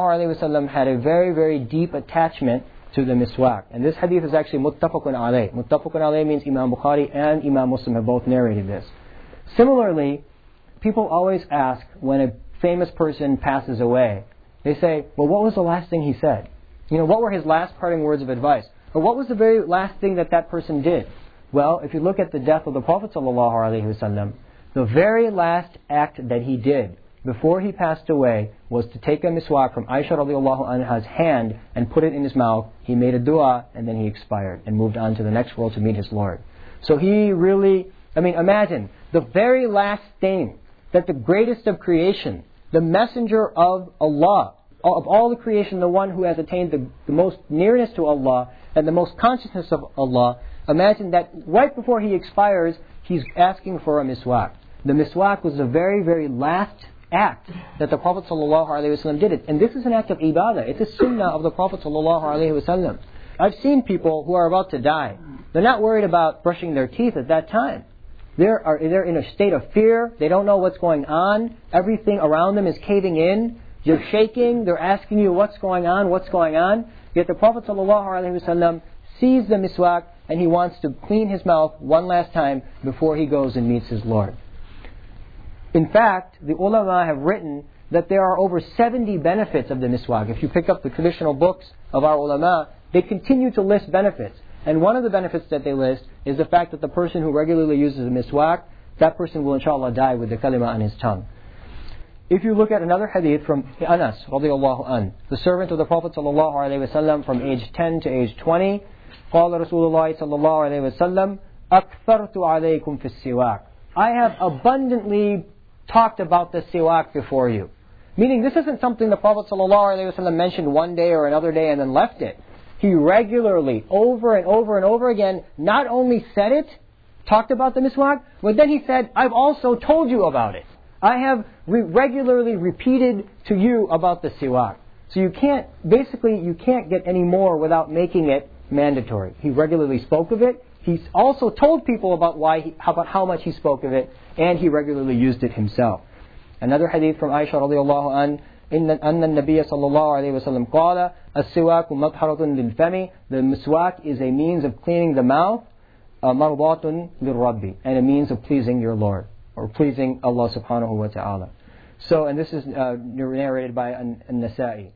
ﷺ had a very, very deep attachment to the miswak. And this hadith is actually muttafaqun alayh. Muttafaqun alayh means Imam Bukhari and Imam Muslim have both narrated this. Similarly, people always ask when a famous person passes away, they say, well, what was the last thing he said? You know, what were his last parting words of advice? Or what was the very last thing that that person did? Well, if you look at the death of the Prophet ﷺ, the very last act that he did before he passed away was to take a miswak from Aisha radiallahu anha's hand and put it in his mouth. He made a dua and then he expired and moved on to the next world to meet his Lord. So he really, I mean, imagine the very last thing that the greatest of creation, the messenger of Allah, of all the creation, the one who has attained the, the most nearness to Allah and the most consciousness of Allah, imagine that right before he expires, he's asking for a miswak. The miswak was the very, very last act that the Prophet ﷺ did it. And this is an act of ibadah. It's a sunnah of the Prophet ﷺ. I've seen people who are about to die. They're not worried about brushing their teeth at that time. They're, are, they're in a state of fear. They don't know what's going on. Everything around them is caving in. You're shaking. They're asking you what's going on, what's going on. Yet the Prophet ﷺ sees the miswak and he wants to clean his mouth one last time before he goes and meets his Lord. In fact, the ulama have written that there are over seventy benefits of the miswak. If you pick up the traditional books of our ulama, they continue to list benefits. And one of the benefits that they list is the fact that the person who regularly uses the miswak, that person will inshallah die with the kalima on his tongue. If you look at another hadith from Anas radiallahu an, the servant of the Prophet sallallahu alaihi wasallam from age ten to age twenty, قال رسول الله صلى الله عليه وسلم أكثرت عليكم في السواك. I have abundantly talked about the siwak before you. Meaning this isn't something the Prophet ﷺ mentioned one day or another day and then left it. He regularly, over and over and over again, not only said it, talked about the miswak, but then he said, I've also told you about it. I have re- regularly repeated to you about the siwak. So you can't, basically you can't get any more without making it mandatory. He regularly spoke of it. He also told people about why, he, about how much he spoke of it, and he regularly used it himself. Another hadith from Aisha radiallahu an, إن أن النبي صلى الله عليه وسلم قال السواك مطهرة للفم. The miswak is a means of cleaning the mouth, مرضاة للرب, and a means of pleasing your Lord, or pleasing Allah subhanahu wa ta'ala. So, and this is uh, narrated by An-Nasa'i.